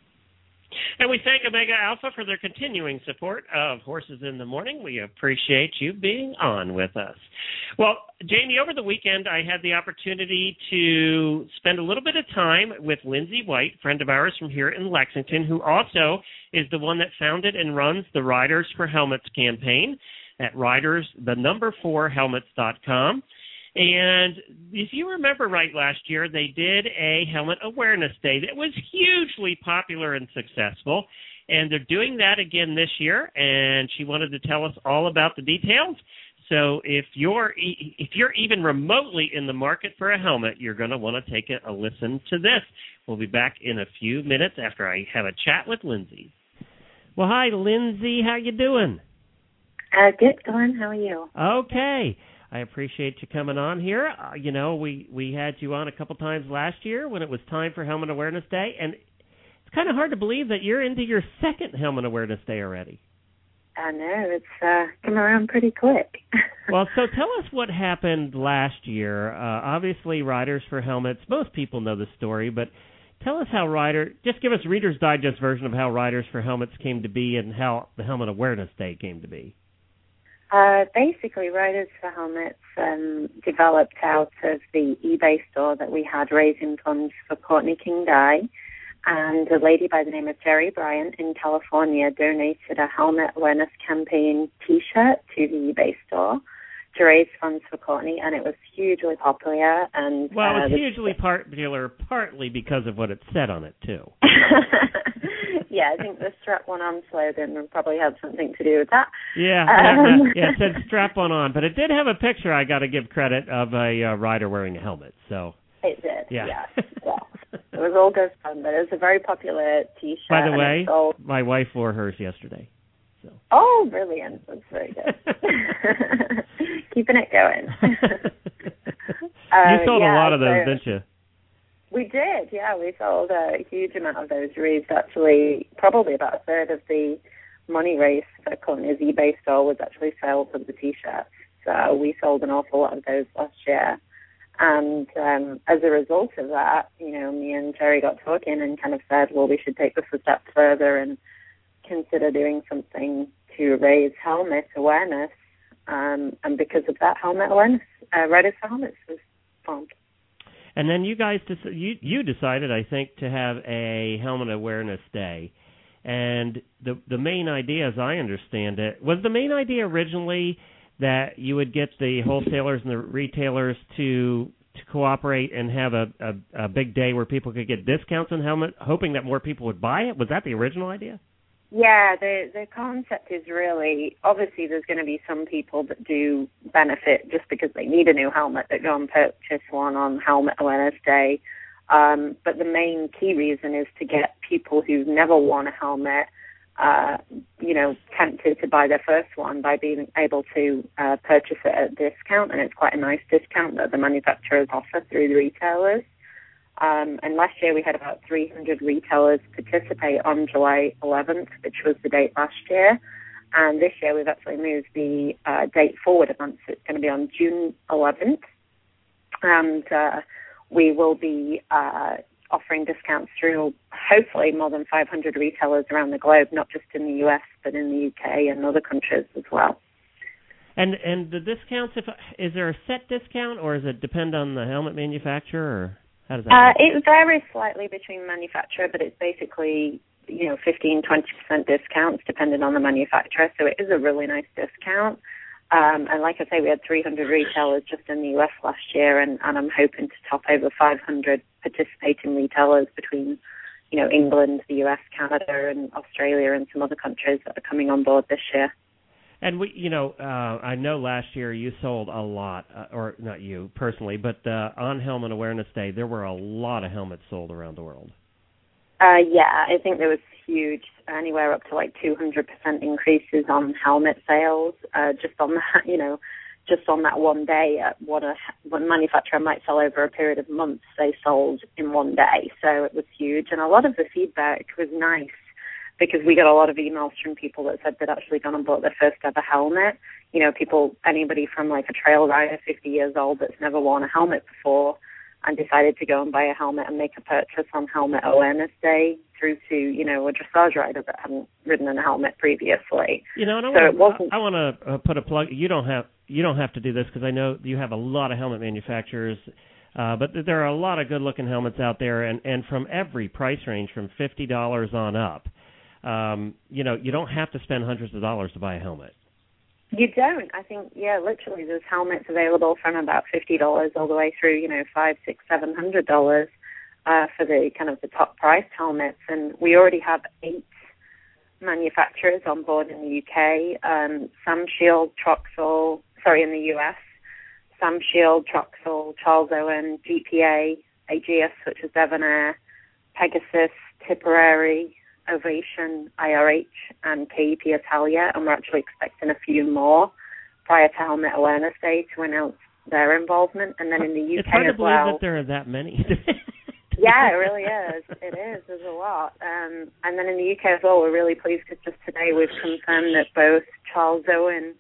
And we thank Omega Alpha for their continuing support of Horses in the Morning. We appreciate you being on with us. Well, Jamie, over the weekend I had the opportunity to spend a little bit of time with Lindsay White, friend of ours from here in Lexington, who also is the one that founded and runs the Riders for Helmets campaign at riders, the number four helmets dot com. And if you remember right, last year they did a Helmet Awareness Day that was hugely popular and successful, and they're doing that again this year, and she wanted to tell us all about the details. So if you're if you're even remotely in the market for a helmet, you're going to want to take a, a listen to this. We'll be back in a few minutes after I have a chat with Lindsay. Well, hi, Lindsay. How you doing? Uh, good, Glenn. How are you? Okay. I appreciate you coming on here. Uh, you know, we, we had you on a couple times last year when it was time for Helmet Awareness Day, and it's kind of hard to believe that you're into your second Helmet Awareness Day already. I know. It's uh, come around pretty quick. Well, so tell us what happened last year. Uh, obviously, Riders for Helmets, most people know the story, but tell us how Rider, just give us Reader's Digest version of how Riders for Helmets came to be and how the Helmet Awareness Day came to be. Uh, basically, Riders for Helmets um, developed out of the eBay store that we had raising funds for Courtney King Dye, and a lady by the name of Jerry Bryant in California donated a Helmet Awareness Campaign T-shirt to the eBay store to raise funds for Courtney, and it was hugely popular. And well, uh, it was hugely popular partly because of what it said on it, too. Yeah, I think the strap one on slogan probably had something to do with that. Yeah, um, yeah, yeah, it said strap one on, but it did have a picture, I got to give credit, of a uh, rider wearing a helmet. So It did, yeah. yes. Well, it was all good fun, but it was a very popular T-shirt. By the and way, it sold. my wife wore hers yesterday. So Oh, brilliant. That's very good. Keeping it going. you sold uh, yeah, a lot of those, so didn't you? We did, yeah. We sold a huge amount of those. Raised actually probably about a third of the money raised for Courtney's eBay store was actually sales of the T-shirts. So we sold an awful lot of those last year. And um, as a result of that, you know, me and Jerry got talking and kind of said, well, we should take this a step further and consider doing something to raise helmet awareness. Um, and because of that, helmet awareness, uh, Riders for Helmets was formed. And then you guys, dec- you, you decided, I think, to have a Helmet Awareness Day. And the the main idea, as I understand it, was the main idea originally that you would get the wholesalers and the retailers to to cooperate and have a, a, a big day where people could get discounts on helmets, hoping that more people would buy it? Was that the original idea? Yeah, the the concept is really, obviously there's going to be some people that do benefit just because they need a new helmet that go and purchase one on Helmet Awareness Day. Um, but the main key reason is to get people who've never worn a helmet, uh, you know, tempted to buy their first one by being able to uh, purchase it at a discount, and it's quite a nice discount that the manufacturers offer through the retailers. Um, and last year we had about three hundred retailers participate on July eleventh, which was the date last year. And this year we've actually moved the uh, date forward a month, so it's going to be on June eleventh. And uh, we will be uh, offering discounts through hopefully more than five hundred retailers around the globe, not just in the U S, but in the U K and other countries as well. And and the discounts, if is there a set discount, or does it depend on the helmet manufacturer, or how does that Uh, work? it varies slightly between manufacturer, but it's basically, you know, fifteen, twenty percent discounts depending on the manufacturer. So it is a really nice discount. Um, and like I say, we had three hundred retailers just in the U S last year, and, and I'm hoping to top over five hundred participating retailers between, you know, England, the U S, Canada, and Australia, and some other countries that are coming on board this year. And we, you know, uh, I know last year you sold a lot, uh, or not you personally, but uh, on Helmet Awareness Day, there were a lot of helmets sold around the world. Uh, yeah, I think there was huge, anywhere up to like two hundred percent increases on helmet sales, uh, just on that, you know, just on that one day. At what a one manufacturer might sell over a period of months, they sold in one day. So it was huge, and a lot of the feedback was nice, because we got a lot of emails from people that said they'd actually gone and bought their first ever helmet. You know, people, anybody from like a trail rider, fifty years old, that's never worn a helmet before and decided to go and buy a helmet and make a purchase on Helmet Awareness Day, through to, you know, a dressage rider that hadn't ridden in a helmet previously. You know, and I so want it wasn't... I, I want to uh, put a plug. You don't have you don't have to do this, because I know you have a lot of helmet manufacturers. Uh, but there are a lot of good-looking helmets out there, and, and from every price range, from fifty dollars on up. Um, you know, you don't have to spend hundreds of dollars to buy a helmet. You don't. I think, yeah, literally there's helmets available from about fifty dollars all the way through, you know, five, six, seven hundred dollars uh, for the kind of the top priced helmets. And we already have eight manufacturers on board in the U K. Um, Sam Shield, Troxel, sorry, in the U S. Sam Shield, Troxel, Charles Owen, G P A, Aegeus, which is Devonair, Pegasus, Tipperary, Ovation, I R H, and K E P Italia, and we're actually expecting a few more prior to Helmet Awareness Day to announce their involvement. And then in the U K it's hard as to believe well, that there are that many. yeah, it really is. It is. There's a lot. Um, and then in the U K as well, we're really pleased because just today we've confirmed that both Charles Owen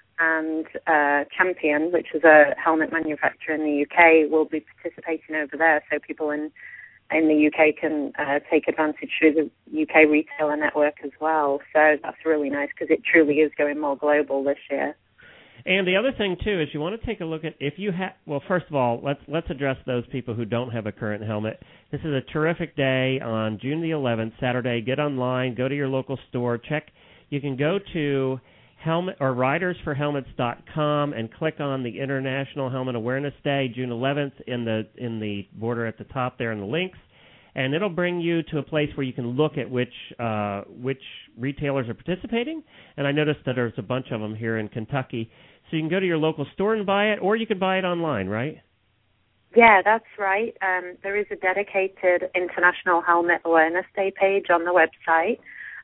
and uh, Champion, which is a helmet manufacturer in the U K, will be participating over there. So people in in the U K can uh, take advantage through the U K retailer network as well. So that's really nice, because it truly is going more global this year. And the other thing too is you want to take a look at if you have. Well, first of all, let's let's address those people who don't have a current helmet. This is a terrific day on June the eleventh, Saturday. Get online, go to your local store, check. You can go to helmet or riders for helmets dot com and click on the International Helmet Awareness Day, June eleventh, in the in the border at the top there in the links, and it'll bring you to a place where you can look at which uh, which retailers are participating. And I noticed that there's a bunch of them here in Kentucky, so you can go to your local store and buy it, or you can buy it online, right? Yeah, that's right. Um, there is a dedicated International Helmet Awareness Day page on the website.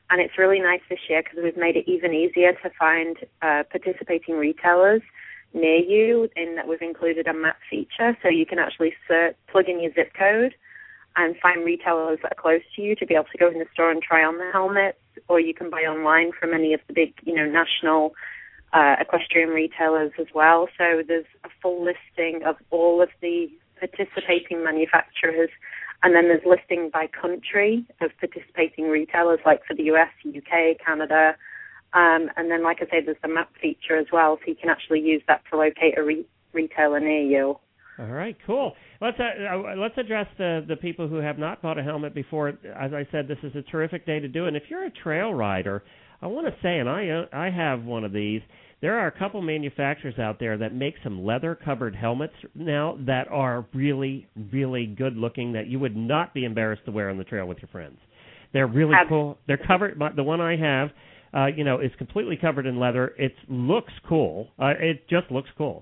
and it's really nice this year because we've made it even easier to find uh, participating retailers near you, in that we've included a map feature, so you can actually search, plug in your zip code and find retailers that are close to you to be able to go in the store and try on the helmets, or you can buy online from any of the big, you know, national uh, equestrian retailers as well. So there's a full listing of all of the participating manufacturers, and then there's listing by country of participating retailers, like for the U S, U K, Canada, um, and then, like I say, there's the map feature as well, so you can actually use that to locate a re- retailer near you. All right, cool. Let's uh, let's address the the people who have not bought a helmet before. As I said, this is a terrific day to do it. And if you're a trail rider, I want to say, and I uh, I have one of these. There are a couple manufacturers out there that make some leather-covered helmets now that are really, really good-looking, that you would not be embarrassed to wear on the trail with your friends. They're really cool. They're covered. The one I have, uh, you know, is completely covered in leather. It looks cool. Uh, it just looks cool.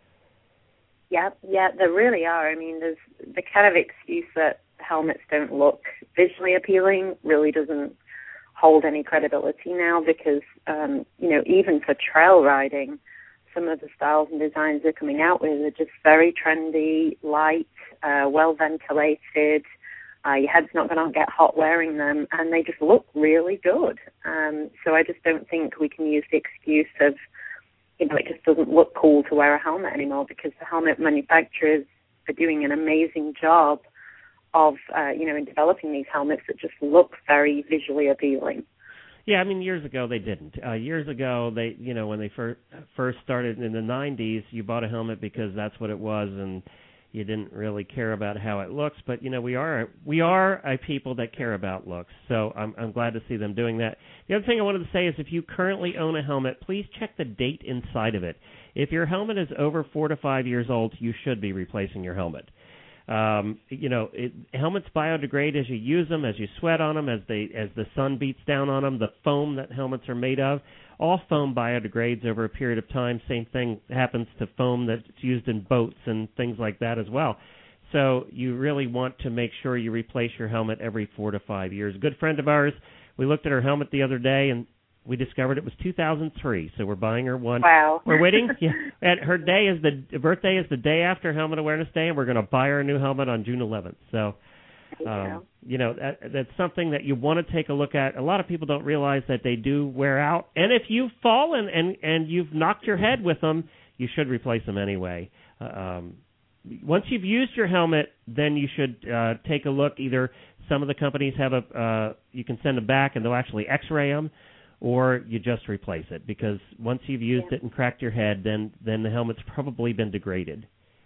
Yeah, yeah, there really are. I mean, there's the kind of excuse that helmets don't look visually appealing really doesn't hold any credibility now, because, um, you know, even for trail riding, some of the styles and designs they're coming out with are just very trendy, light, uh, well ventilated. Uh, your head's not going to get hot wearing them, and they just look really good. Um, so I just don't think we can use the excuse of, you know, it just doesn't look cool to wear a helmet anymore, because the helmet manufacturers are doing an amazing job of, uh, you know, in developing these helmets that just look very visually appealing. Yeah, I mean, years ago they didn't. Uh, years ago, they, you know, when they fir- first started in the nineties, you bought a helmet because that's what it was, and you didn't really care about how it looks. But, you know, we are we are a people that care about looks, so I'm, I'm glad to see them doing that. The other thing I wanted to say is, if you currently own a helmet, please check the date inside of it. If your helmet is over four to five years old, you should be replacing your helmet. Um, you know, it, helmets biodegrade as you use them, as you sweat on them, as they as the sun beats down on them. The foam that helmets are made of, all foam biodegrades over a period of time. Same thing happens to foam that's used in boats and things like that as well. So you really want to make sure you replace your helmet every four to five years. A good friend of ours, we looked at her helmet the other day, and we discovered it was two thousand three, so we're buying her one. Wow. We're waiting. Yeah. And her day is the birthday is the day after Helmet Awareness Day, and we're going to buy her a new helmet on June eleventh. So, um, you know, that, that's something that you want to take a look at. A lot of people don't realize that they do wear out, and if you've fallen and, and you've knocked your head with them, you should replace them anyway. Uh, um, once you've used your helmet, then you should uh, take a look. Either some of the companies have a, uh, you can send them back, and they'll actually X-ray them, or you just replace it, because once you've used yeah. it and cracked your head, then, then the helmet's probably been degraded.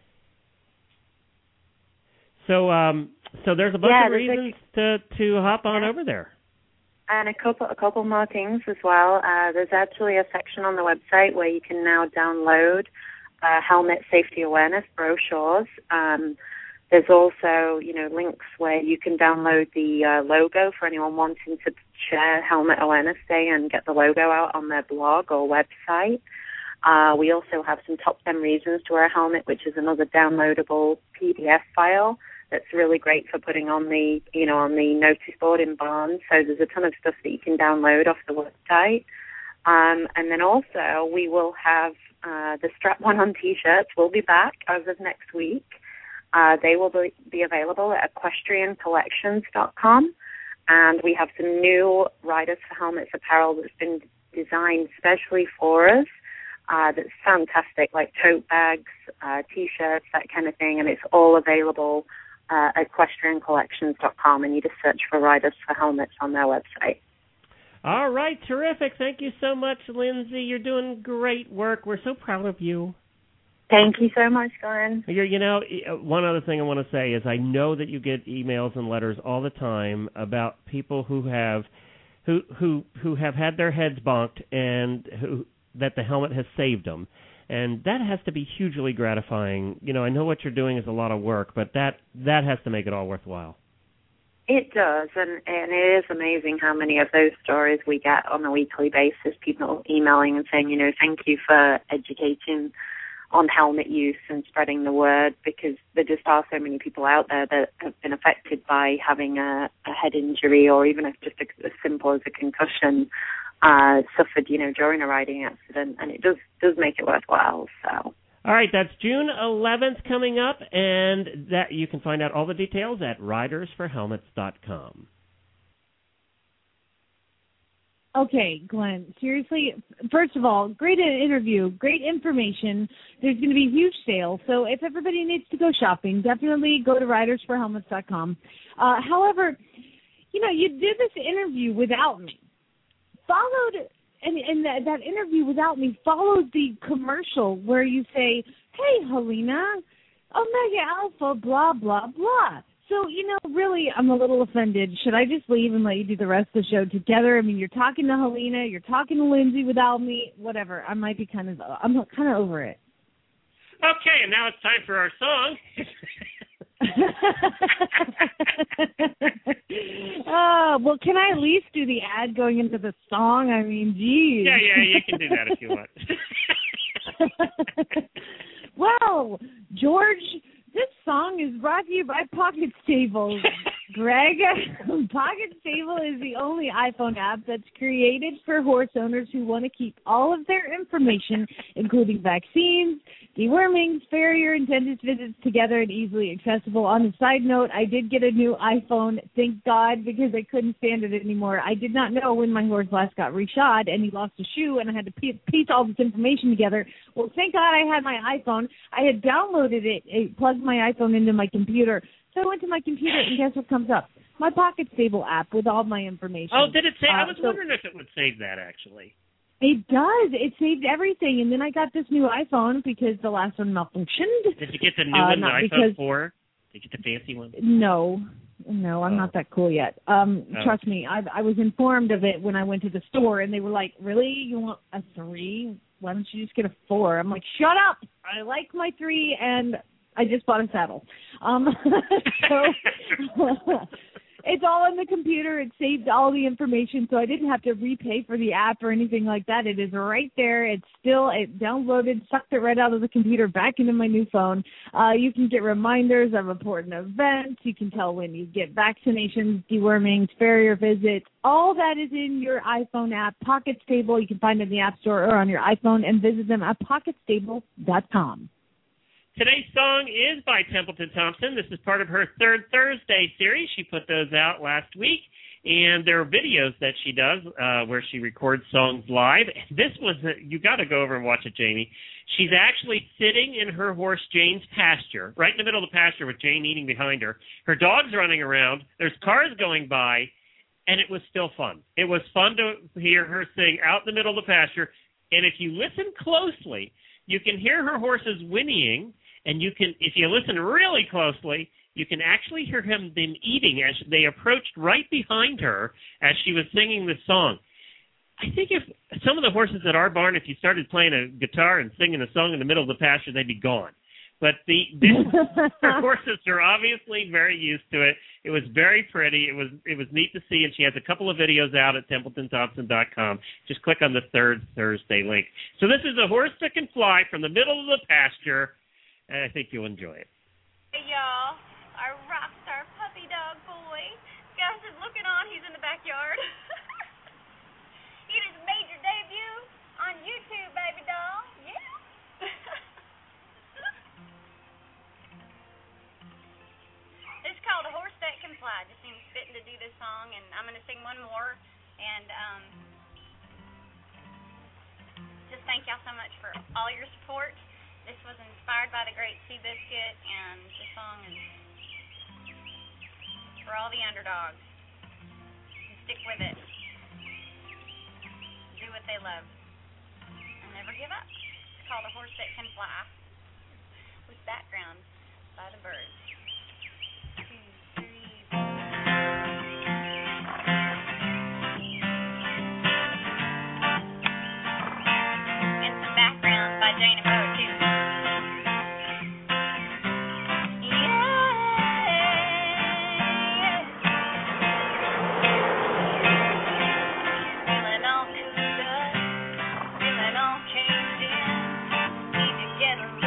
So um, so there's a bunch yeah, of reasons a, to, to hop on yeah. over there. And a couple a couple more things as well. Uh, there's actually a section on the website where you can now download uh, helmet safety awareness brochures. Um, There's also, you know, links where you can download the uh, logo for anyone wanting to share Helmet Awareness Day and get the logo out on their blog or website. Uh, we also have some top ten reasons to wear a helmet, which is another downloadable P D F file that's really great for putting on the, you know, on the notice board in barns. So there's a ton of stuff that you can download off the website. Um, and then also we will have uh, the strap-one on T-shirts. We'll be back as of next week. Uh, they will be, be available at equestrian collections dot com, and we have some new Riders for Helmets apparel that's been designed specially for us. Uh, that's fantastic, like tote bags, uh, T-shirts, that kind of thing, and it's all available uh, at equestrian collections dot com, and you just search for Riders for Helmets on their website. All right, terrific. Thank you so much, Lindsay. You're doing great work. We're so proud of you. Thank you so much, Glenn. You're, you know, one other thing I want to say is I know that you get emails and letters all the time about people who have who who who have had their heads bonked and who that the helmet has saved them. And that has to be hugely gratifying. You know, I know what you're doing is a lot of work, but that, that has to make it all worthwhile. It does, and, and it is amazing how many of those stories we get on a weekly basis, people emailing and saying, you know, thank you for educating on helmet use and spreading the word, because there just are so many people out there that have been affected by having a, a head injury, or even if just a, as simple as a concussion uh, suffered, you know, during a riding accident, and it does does make it worthwhile. So. All right, that's June eleventh coming up, and that you can find out all the details at riders for helmets dot com. Okay, Glenn, seriously, first of all, great interview, great information. There's going to be a huge sale, so if everybody needs to go shopping, definitely go to riders for helmets dot com. Uh, however, you know, you did this interview without me. Followed, and, and that, that interview without me followed the commercial where you say, hey, Helena, Omega Alpha, blah, blah, blah. So, you know, really, I'm a little offended. Should I just leave and let you do the rest of the show together? I mean, you're talking to Helena, you're talking to Lindsay without me, whatever. I might be kind of, I'm kind of over it. Okay, and now it's time for our song. Oh, well, can I at least do the ad going into the song? I mean, geez. Yeah, yeah, you can do that if you want. Well, George, this song is brought to you by Pocket Stable. Greg, Pocket Stable is the only iPhone app that's created for horse owners who want to keep all of their information, including vaccines, dewormings, farrier, and dentist visits together and easily accessible. On a side note, I did get a new iPhone, thank God, because I couldn't stand it anymore. I did not know when my horse last got reshod and he lost a shoe, and I had to piece all this information together. Well, thank God I had my iPhone. I had downloaded it, it plugged my iPhone into my computer. So I went to my computer, and guess what comes up? My Pocket Stable app with all my information. Oh, did it say? Uh, I was so wondering if it would save that, actually. It does. It saved everything. And then I got this new iPhone because the last one malfunctioned. Did you get the new uh, one, the not iPhone because, four? Did you get the fancy one? No. No, I'm oh. not that cool yet. Um, oh. Trust me, I, I was informed of it when I went to the store, and they were like, really? You want a three? Why don't you just get a four? I'm like, shut up. I like my three, and I just bought a saddle. Um, so it's all in the computer. It saved all the information, so I didn't have to repay for the app or anything like that. It is right there. It's still, it downloaded, sucked it right out of the computer back into my new phone. Uh, you can get reminders of important events. You can tell when you get vaccinations, dewormings, farrier visits. All that is in your iPhone app, Pocket Stable. You can find it in the App Store or on your iPhone, and visit them at pocket stable dot com. Today's song is by Templeton Thompson. This is part of her Third Thursday series. She put those out last week, and there are videos that she does uh, where she records songs live. This was, a, you got to go over and watch it, Jamie. She's actually sitting in her horse Jane's pasture, right in the middle of the pasture with Jane eating behind her. Her dog's running around. There's cars going by, and it was still fun. It was fun to hear her sing out in the middle of the pasture, and if you listen closely, you can hear her horses whinnying. And you can, if you listen really closely, you can actually hear him then eating as they approached right behind her as she was singing this song. I think if some of the horses at our barn, if you started playing a guitar and singing a song in the middle of the pasture, they'd be gone. But the, the her horses are obviously very used to it. It was very pretty. It was it was neat to see, and she has a couple of videos out at templeton thompson dot com. Just click on the Third Thursday link. So this is a horse that can fly from the middle of the pasture, and I think you'll enjoy it. Hey, y'all. Our rock star puppy dog boy. Gus is looking on. He's in the backyard. He just made your debut on YouTube, baby doll. Yeah. It's called A Horse That Can Fly. Just seems fitting to do this song, and I'm going to sing one more. And um, just thank y'all so much for all your support. This was inspired by the great Seabiscuit, and the song is for all the underdogs. Stick with it. Do what they love. And never give up. It's called A Horse That Can Fly, with background by the birds. Two, three, four. And some background by Jane and Bo, too. Feeling all caved in, need to get a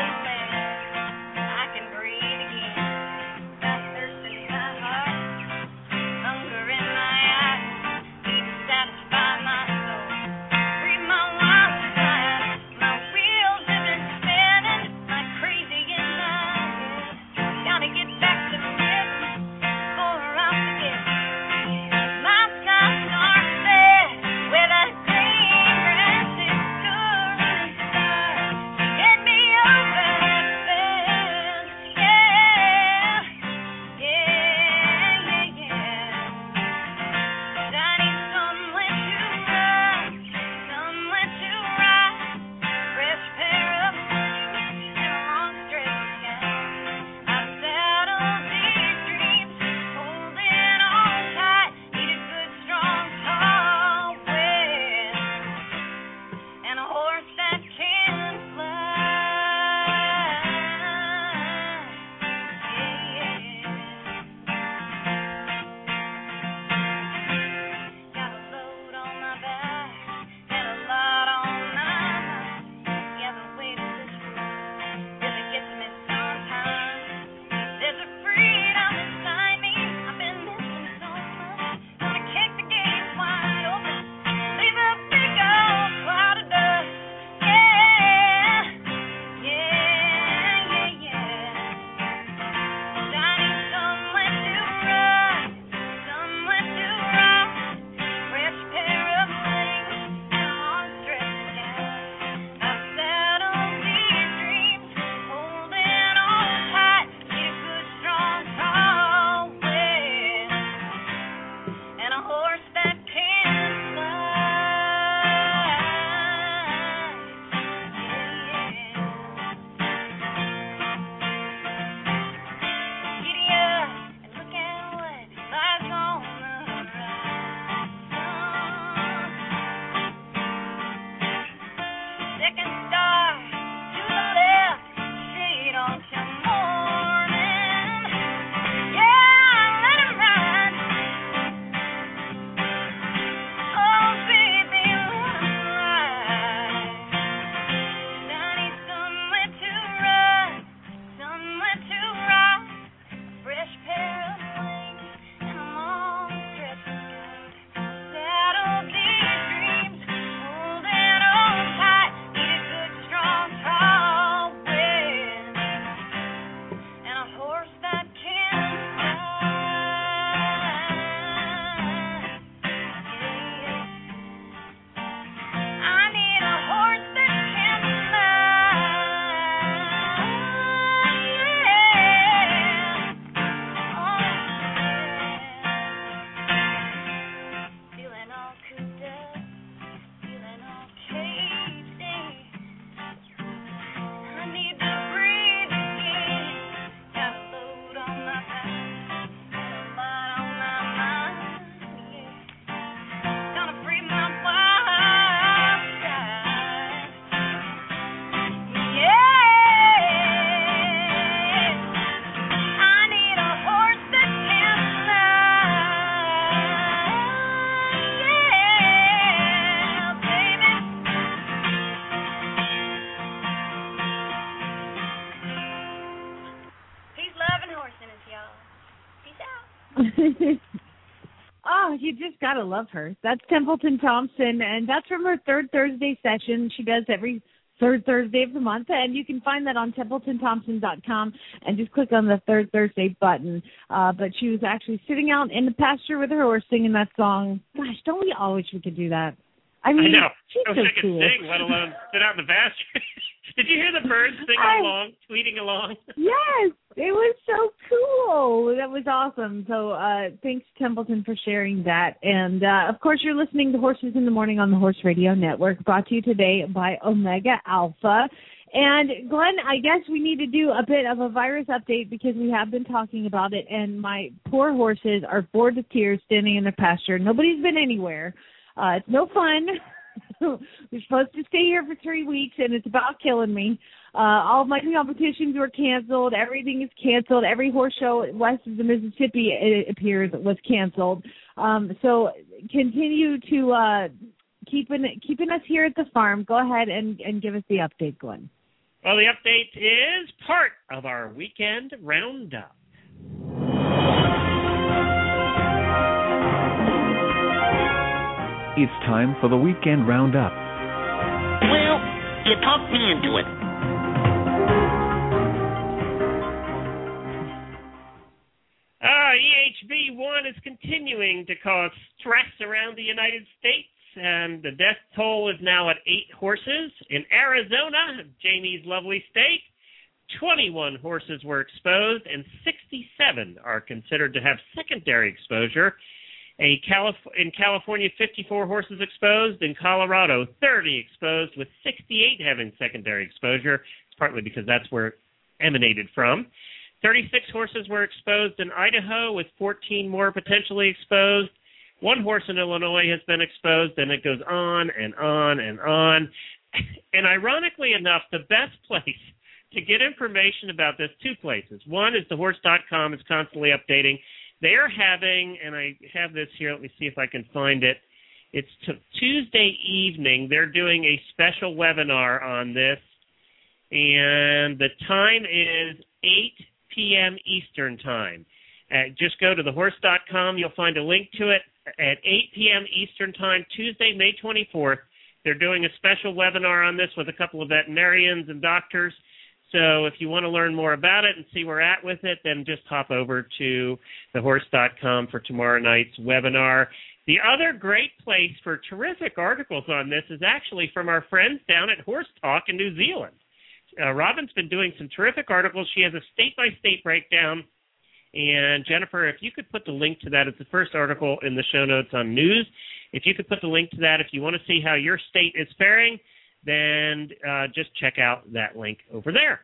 y'all. Peace out. Oh, you just gotta love her. That's Templeton Thompson, and that's from her third Thursday session. She does every third Thursday of the month, and you can find that on templeton thompson dot com and just click on the third Thursday button. Uh, but she was actually sitting out in the pasture with her horse singing that song. Gosh, don't we all wish we could do that? I mean, I know. she's I so wish I could cool. sing, let alone sit out in the pasture. Did you hear the birds singing I, along, tweeting along? Yes, it was so cool. That was awesome. So uh, thanks, Templeton, for sharing that. And, uh, of course, you're listening to Horses in the Morning on the Horse Radio Network, brought to you today by Omega Alpha. And, Glenn, I guess we need to do a bit of a virus update because we have been talking about it, and my poor horses are bored to tears standing in the pasture. Nobody's been anywhere. Uh, it's no fun. We're supposed to stay here for three weeks, and it's about killing me. Uh, all of my competitions were canceled. Everything is canceled. Every horse show west of the Mississippi, it appears, was canceled. Um, so continue to uh, keeping keeping us here at the farm. Go ahead and, and give us the update, Glenn. Well, the update is part of our weekend roundup. It's time for the weekend roundup. Well, you talked me into it. Uh, E H V one is continuing to cause stress around the United States, and the death toll is now at eight horses. In Arizona, Jamie's lovely state, twenty-one horses were exposed, and sixty-seven are considered to have secondary exposure. A Calif- in California, fifty-four horses exposed. In Colorado, thirty exposed, with sixty-eight having secondary exposure. It's partly because that's where it emanated from. thirty-six horses were exposed in Idaho, with fourteen more potentially exposed. One horse in Illinois has been exposed, and it goes on and on and on. And ironically enough, the best place to get information about this, two places. One is the horse dot com is constantly updating. They are having, and I have this here, let me see if I can find it. It's t- Tuesday evening. They're doing a special webinar on this, and the time is eight p.m. Eastern Time. Uh, just go to the horse dot com. You'll find a link to it. At eight p.m. Eastern Time, Tuesday, May twenty-fourth, they're doing a special webinar on this with a couple of veterinarians and doctors. So if you want to learn more about it and see where we're at with it, then just hop over to the horse dot com for tomorrow night's webinar. The other great place for terrific articles on this is actually from our friends down at Horse Talk in New Zealand. Uh, Robin's been doing some terrific articles. She has a state-by-state breakdown. And, Jennifer, if you could put the link to that, it's the first article in the show notes on news. If you could put the link to that, if you want to see how your state is faring, then uh, just check out that link over there.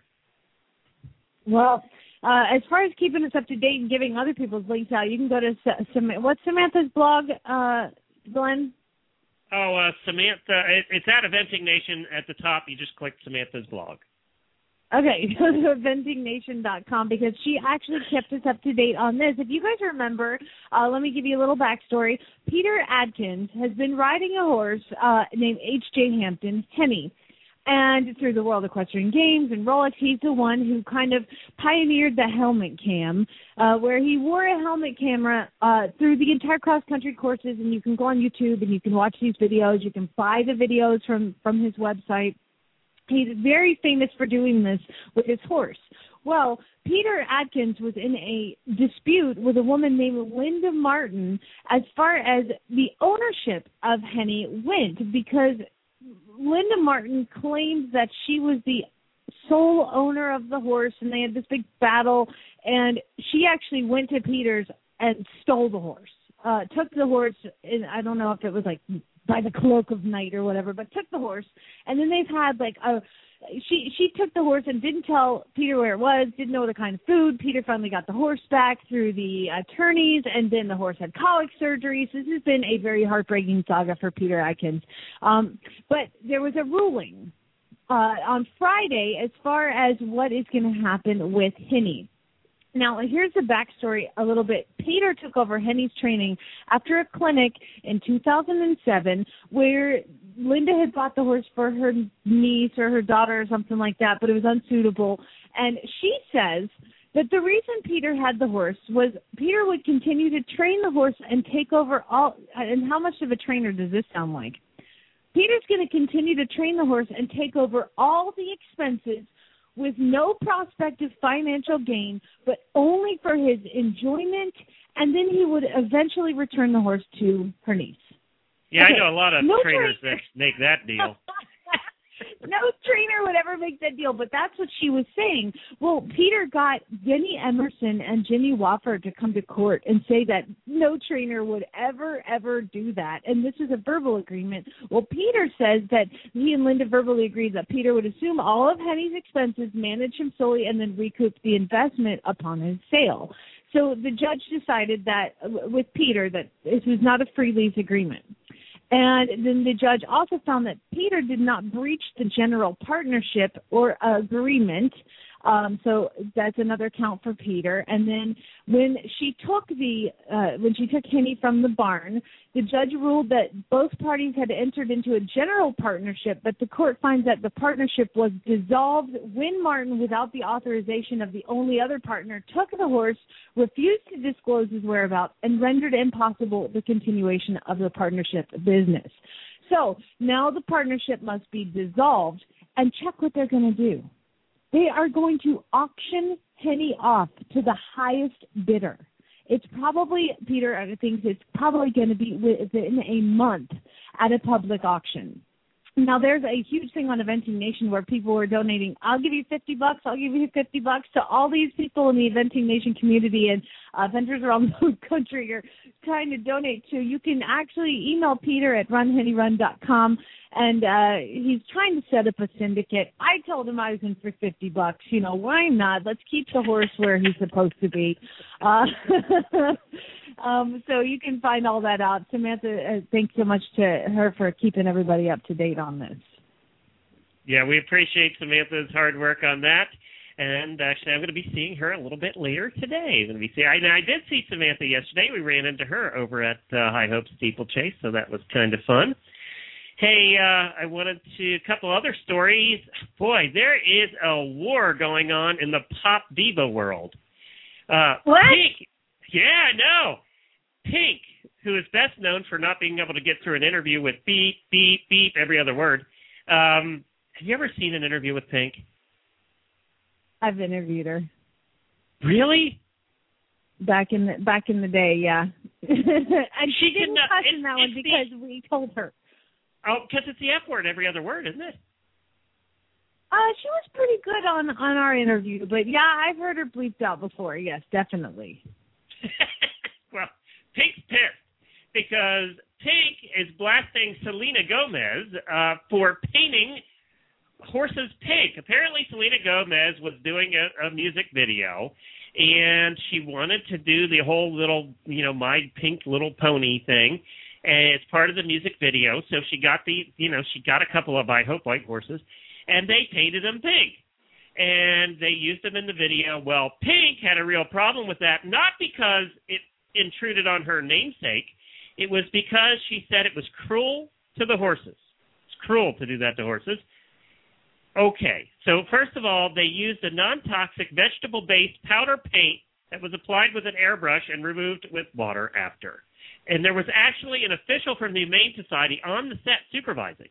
Well, uh, as far as keeping us up to date and giving other people's links out, you can go to Sam- what's Samantha's blog, uh, Glenn? Oh, uh, Samantha, it, it's at Eventing Nation at the top. You just click Samantha's blog. Okay, go to eventing nation dot com because she actually kept us up to date on this. If you guys remember, uh, let me give you a little backstory. Peter Adkins has been riding a horse uh, named H J Hampton, Henny. And through the World Equestrian Games and Rolex, he's the one who kind of pioneered the helmet cam, uh, where he wore a helmet camera uh, through the entire cross-country courses. And you can go on YouTube and you can watch these videos. You can buy the videos from, from his website. He's very famous for doing this with his horse. Well, Peter Adkins was in a dispute with a woman named Linda Martin as far as the ownership of Henny went, because Linda Martin claimed that she was the sole owner of the horse, and they had this big battle, and she actually went to Peter's and stole the horse, uh, took the horse, and I don't know if it was like by the cloak of night or whatever, but took the horse. And then they've had like a, she she took the horse and didn't tell Peter where it was, didn't know the kind of food. Peter finally got the horse back through the attorneys, and then the horse had colic surgery. So this has been a very heartbreaking saga for Peter Adkins. Um, but there was a ruling uh, on Friday as far as what is going to happen with Henny. Now, here's the backstory a little bit. Peter took over Henny's training after a clinic in two thousand seven where Linda had bought the horse for her niece or her daughter or something like that, but it was unsuitable. And she says But the reason Peter had the horse was Peter would continue to train the horse and take over all. And how much of a trainer does this sound like? Peter's going to continue to train the horse and take over all the expenses with no prospect of financial gain, but only for his enjoyment, and then he would eventually return the horse to her niece. Yeah, Okay. I know a lot of No trainers trainer. that make that deal. No trainer would ever make that deal, but that's what she was saying. Well, Peter got Jenny Emerson and Jenny Wofford to come to court and say that no trainer would ever, ever do that, and this is a verbal agreement. Well, Peter says that he and Linda verbally agreed that Peter would assume all of Henny's expenses, manage him solely, and then recoup the investment upon his sale. So the judge decided that, with Peter, that this was not a free lease agreement. And then the judge also found that Peter did not breach the general partnership or agreement. Um, so that's another count for Peter. And then when she took the uh, when she took Henny from the barn, the judge ruled that both parties had entered into a general partnership, but the court finds that the partnership was dissolved when Martin, without the authorization of the only other partner, took the horse, refused to disclose his whereabouts, and rendered impossible the continuation of the partnership business. So now the partnership must be dissolved, and check what they're going to do. They are going to auction Henny off to the highest bidder. It's probably, Peter thinks it's probably going to be within a month at a public auction. Now, there's a huge thing on Eventing Nation where people are donating, I'll give you fifty bucks, I'll give you fifty bucks to all these people in the Eventing Nation community, and uh, vendors around the country are trying to donate to. You can actually email Peter at run henny run dot com, and uh, he's trying to set up a syndicate. I told him I was in for fifty bucks. You know, why not? Let's keep the horse where he's supposed to be. Uh, Um, so you can find all that out. Samantha, uh, thanks so much to her for keeping everybody up to date on this. Yeah, we appreciate Samantha's hard work on that. And actually, I'm going to be seeing her a little bit later today. I'm going to be seeing, I, I did see Samantha yesterday. We ran into her over at uh, High Hope Steeplechase, so that was kind of fun. Hey, uh, I wanted to, a couple other stories. Boy, there is a war going on in the pop diva world. Uh, what? Pink, yeah, no. Pink, who is best known for not being able to get through an interview with beep, beep, beep, every other word. Um, have you ever seen an interview with Pink? I've interviewed her. Really? Back in the back in the day, yeah. And she, She didn't cannot- cuss in it's- that one it's the- because we told her. Oh, because it's the F word every other word, isn't it? Uh, she was pretty good on on our interview, but yeah, I've heard her bleeped out before. Yes, definitely. Well, Pink's pissed because Pink is blasting Selena Gomez uh, for painting horses pink. Apparently, Selena Gomez was doing a, a music video, and she wanted to do the whole little, you know, My Pink Little Pony thing, and it's part of the music video. So she got the, you know, she got a couple of I Hope White horses, and they painted them pink. And they used them in the video. Well, Pink had a real problem with that, not because it intruded on her namesake. It was because she said it was cruel to the horses. It's cruel to do that to horses. Okay, so first of all, they used a non-toxic vegetable-based powder paint that was applied with an airbrush and removed with water after. And there was actually an official from the Humane Society on the set supervising.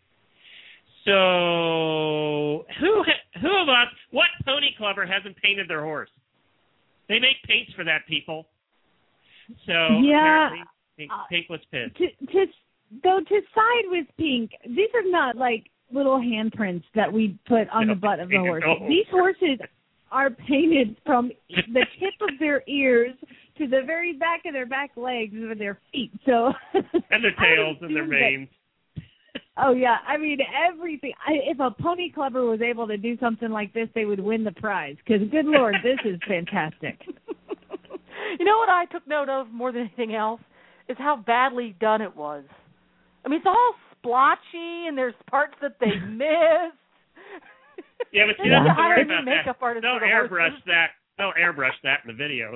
So who who of us, what pony clubber hasn't painted their horse? They make paints for that, people. So Yeah. apparently Pink, Pink was pissed. To, to though to side with Pink, these are not like little handprints that we put on No, the butt of the horse. no. These horses are painted from the tip of their ears to the very back of their back legs or their feet. So And their tails and their assume that- manes. Oh, yeah. I mean, everything. I, if a pony clubber was able to do something like this, they would win the prize. Because, good Lord, this is fantastic. You know what I took note of more than anything else is how badly done it was. I mean, it's all splotchy, and there's parts that they missed. Yeah, but They see, need that's to the hire worry a new about makeup that. artist They'll for the airbrush horses. that. They'll airbrush that in the videos.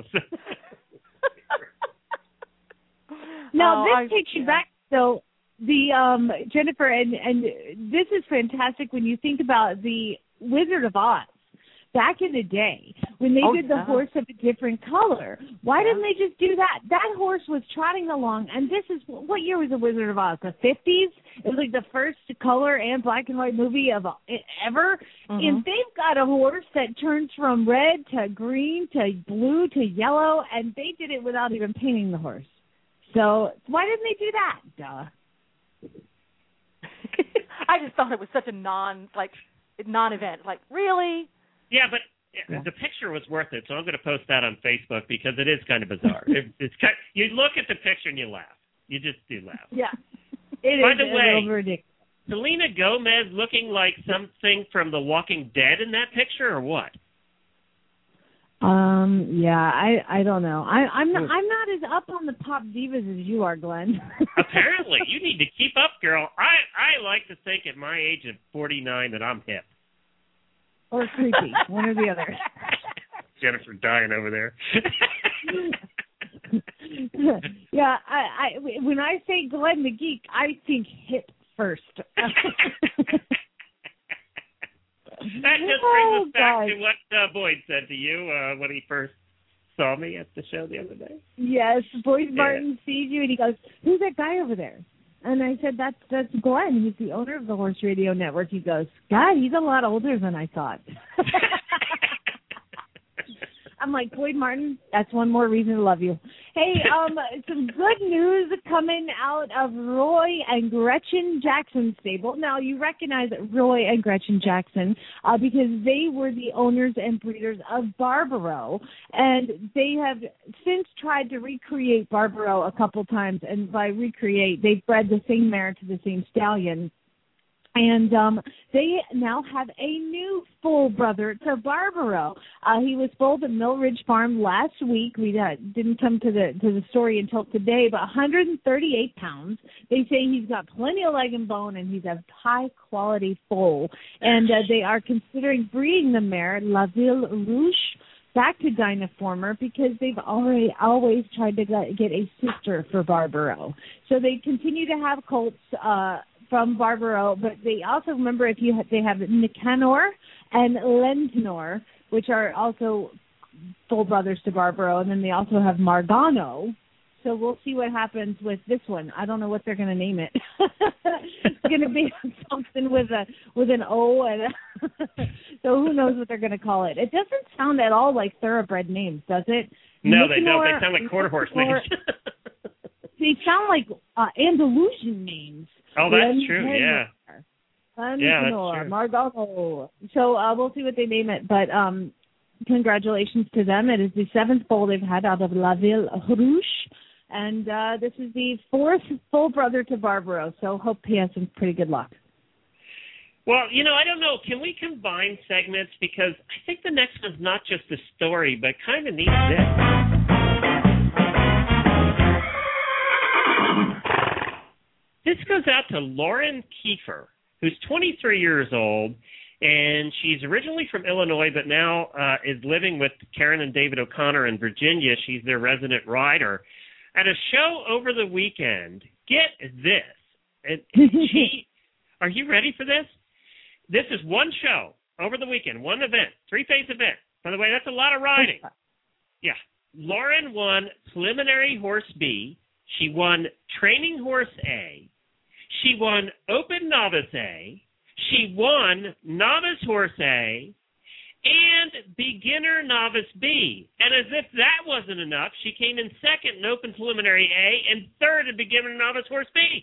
Now, Oh, this I- takes you yeah. back, though, the um, Jennifer, and, and this is fantastic when you think about the Wizard of Oz. Back in the day, when they Oh, did the yeah. horse of a different color. Why didn't they just do that? That horse was trotting along, and this is, what year was The Wizard of Oz? The fifties? It was like the first color and black and white movie of ever. Mhm. And they've got a horse that turns from red to green to blue to yellow, and they did it without even painting the horse. So why didn't they do that? Duh. I just thought it was such a non like non-event. Like, really? Yeah, but yeah. the picture was worth it, so I'm going to post that on Facebook because it is kind of bizarre. it, it's kind, you look at the picture and you laugh. You just do laugh. Yeah. It By is the a way, little ridiculous. Selena Gomez looking like something from The Walking Dead in that picture, or what? Um. Yeah. I. I don't know. I. I'm. Not, I'm not as up on the pop divas as you are, Glenn. Apparently, you need to keep up, girl. I. I like to think at my age of forty-nine that I'm hip. Or creepy, one or the other. Jennifer dying over there. Yeah. I. I. When I say Glenn the Geek, I think hip first. That just Oh, brings us back God. to what uh, Boyd said to you uh, when he first saw me at the show the other day. Yes, Boyd Yeah. Martin sees you and he goes, "Who's that guy over there?" And I said, "That's that's Glenn. He's the owner of the Horse Radio Network." He goes, "God, he's a lot older than I thought." I'm like, Boyd Martin, that's one more reason to love you. Hey, um, some good news coming out of Roy and Gretchen Jackson's stable. Now, you recognize Roy and Gretchen Jackson uh, because they were the owners and breeders of Barbaro, and they have since tried to recreate Barbaro a couple times, and by recreate, they've bred the same mare to the same stallion. And um, they now have a new full brother to Barbaro. Uh, he was foaled at Mill Ridge Farm last week. We uh, didn't come to the to the story until today, but one hundred thirty-eight pounds. They say he's got plenty of leg and bone, and he's a high-quality foal. And uh, they are considering breeding the mare, La Ville Rouge, back to Dynaformer because they've already always tried to get a sister for Barbaro. So they continue to have colts uh, from Barbaro, but they also, remember, if you have, they have Nicanor and Lentinor, which are also full brothers to Barbaro, and then they also have Margano. So we'll see what happens with this one. I don't know what they're going to name it. It's going to be something with a with an O, and a so who knows what they're going to call it. It doesn't sound at all like thoroughbred names, does it? No, Nicanor, they don't. They sound like quarter horse names. They sound like uh, Andalusian names. Oh, that's Len- true, Len- yeah. Yeah, that's Lentinor, true. Margano. So uh, we'll see what they name it, but um, congratulations to them. It is the seventh foal they've had out of La Ville Rouge, and uh, this is the fourth full brother to Barbaro, so hope he has some pretty good luck. Well, you know, I don't know. Can we combine segments? Because I think the next one's not just a story, but kind of needs this. This goes out to Lauren Kiefer, who's twenty-three years old, and she's originally from Illinois, but now uh, is living with Karen and David O'Connor in Virginia. She's their resident rider. At a show over the weekend, get this. And she, are you ready for this? This is one show over the weekend, one event, three-phase event. By the way, that's a lot of riding. Yeah. Lauren won preliminary horse B. She won training horse A. She won open novice A. She won novice horse A and beginner novice B. And as if that wasn't enough, she came in second in open preliminary A and third in beginner novice horse B.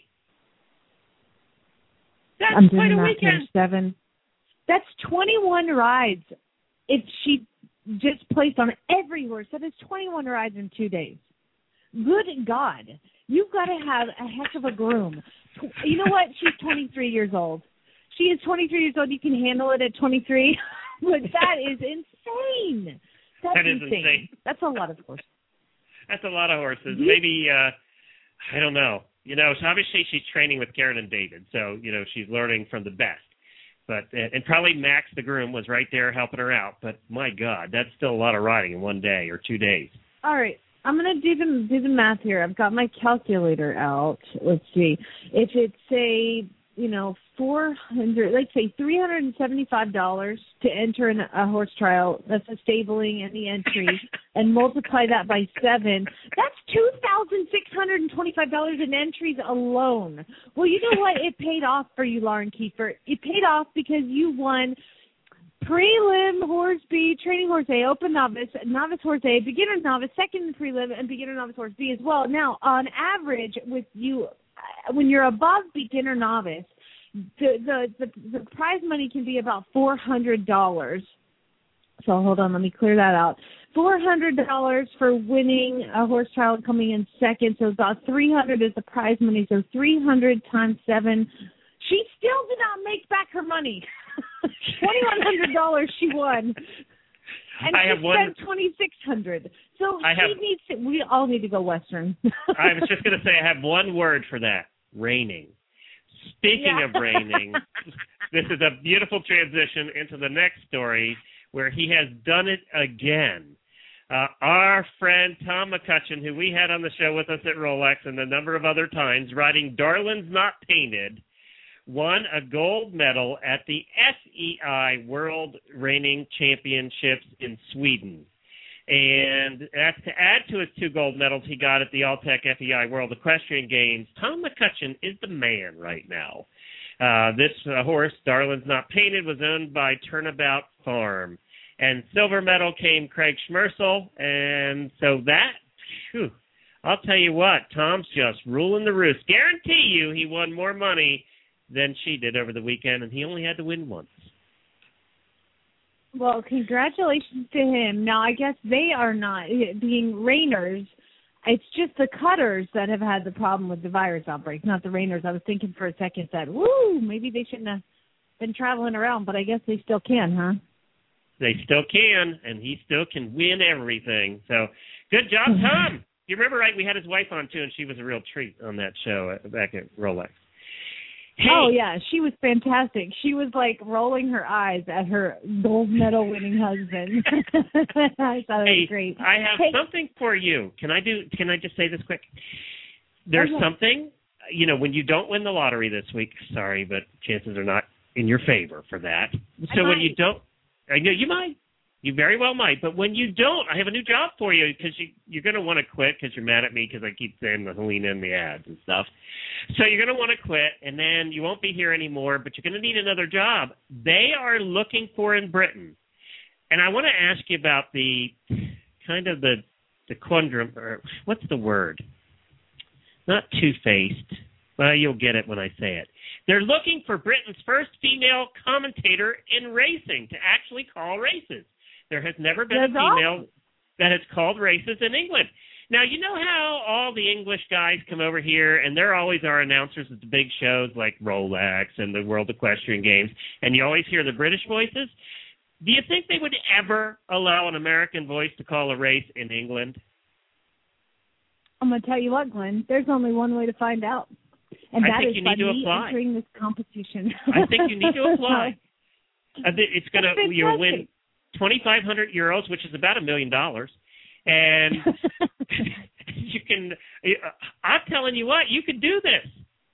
That's I'm quite doing a that weekend. here, seven. That's twenty-one rides. If she just placed on every horse, that is twenty-one rides in two days. Good God. You've got to have a heck of a groom. You know what? She's twenty-three years old. She is twenty-three years old. You can handle it at twenty-three. But that is insane. That's That is insane. insane. That's a lot of horses. That's a lot of horses. You- Maybe, uh, I don't know. You know, so obviously she's training with Karen and David, so, you know, she's learning from the best. But and and probably Max the groom was right there helping her out. But my God, that's still a lot of riding in one day or two days. All right. I'm going to do the, do the math here. I've got my calculator out. Let's see. If it's a you know, four hundred, let's say three hundred and seventy-five dollars to enter in a horse trial. That's the stabling and the entry, and multiply that by seven. That's two thousand six hundred and twenty-five dollars in entries alone. Well, you know what? It paid off for you, Lauren Kiefer. It paid off because you won prelim horse B, training horse A, open novice, novice horse A, beginner novice, second prelim, and beginner novice horse B as well. Now, on average, with you, when you're above beginner novice, the the the, the prize money can be about four hundred dollars. So hold on, let me clear that out. four hundred dollars for winning a horse trial and coming in second. So about three hundred dollars is the prize money. So three hundred times seven. She still did not make back her money. twenty-one hundred dollars she won. And I she have one, spent twenty-six hundred dollars. So I she have, needs to, we all need to go Western. I was just going to say I have one word for that, raining. Speaking Yeah. of raining, this is a beautiful transition into the next story where he has done it again. Uh, our friend Tom McCutcheon, who we had on the show with us at Rolex and a number of other times, riding Darlin's Not Painted, won a gold medal at the S E I World Reining Championships in Sweden. And that's to add to his two gold medals he got at the Alltech F E I World Equestrian Games. Tom McCutcheon is the man right now. Uh, this uh, horse, Darlin's Not Painted, was owned by Turnabout Farm. And silver medal came Craig Schmersel. And so that, whew, I'll tell you what, Tom's just ruling the roost. Guarantee you he won more money than she did over the weekend, and he only had to win once. Well, congratulations to him. Now, I guess they are not, being reiners, it's just the cutters that have had the problem with the virus outbreak, not the reiners. I was thinking for a second that, woo, maybe they shouldn't have been traveling around, but I guess they still can, huh? They still can, and he still can win everything. So, good job, Tom. You remember, right, we had his wife on, too, and she was a real treat on that show back at Rolex. Hey. Oh, yeah, she was fantastic. She was, like, rolling her eyes at her gold medal winning husband. I thought it hey, was great. I have hey. something for you. Can I do? Can I just say this quick? There's Okay. something, you know, when you don't win the lottery this week, sorry, but chances are not in your favor for that. I So when might. you don't, I know you might. You very well might. But when you don't, I have a new job for you because you, you're going to want to quit because you're mad at me because I keep saying the Helena and the ads and stuff. So you're going to want to quit, and then you won't be here anymore, but you're going to need another job. They are looking for in Britain. And I want to ask you about the kind of the, the quandrum, or what's the word? Not two-faced. Well, you'll get it when I say it. They're looking for Britain's first female commentator in racing to actually call races. There has never been That's a female awesome. that has called races in England. Now, you know how all the English guys come over here, and they're always our announcers at the big shows like Rolex and the World Equestrian Games, and you always hear the British voices? Do you think they would ever allow an American voice to call a race in England? I'm going to tell you what, Glenn, there's only one way to find out. And I that think is you by need to me apply. entering this competition. I think you need to apply. Uh, It's going to, you'll win twenty-five hundred euros, which is about a million dollars. And you can, I'm telling you what, you could do this.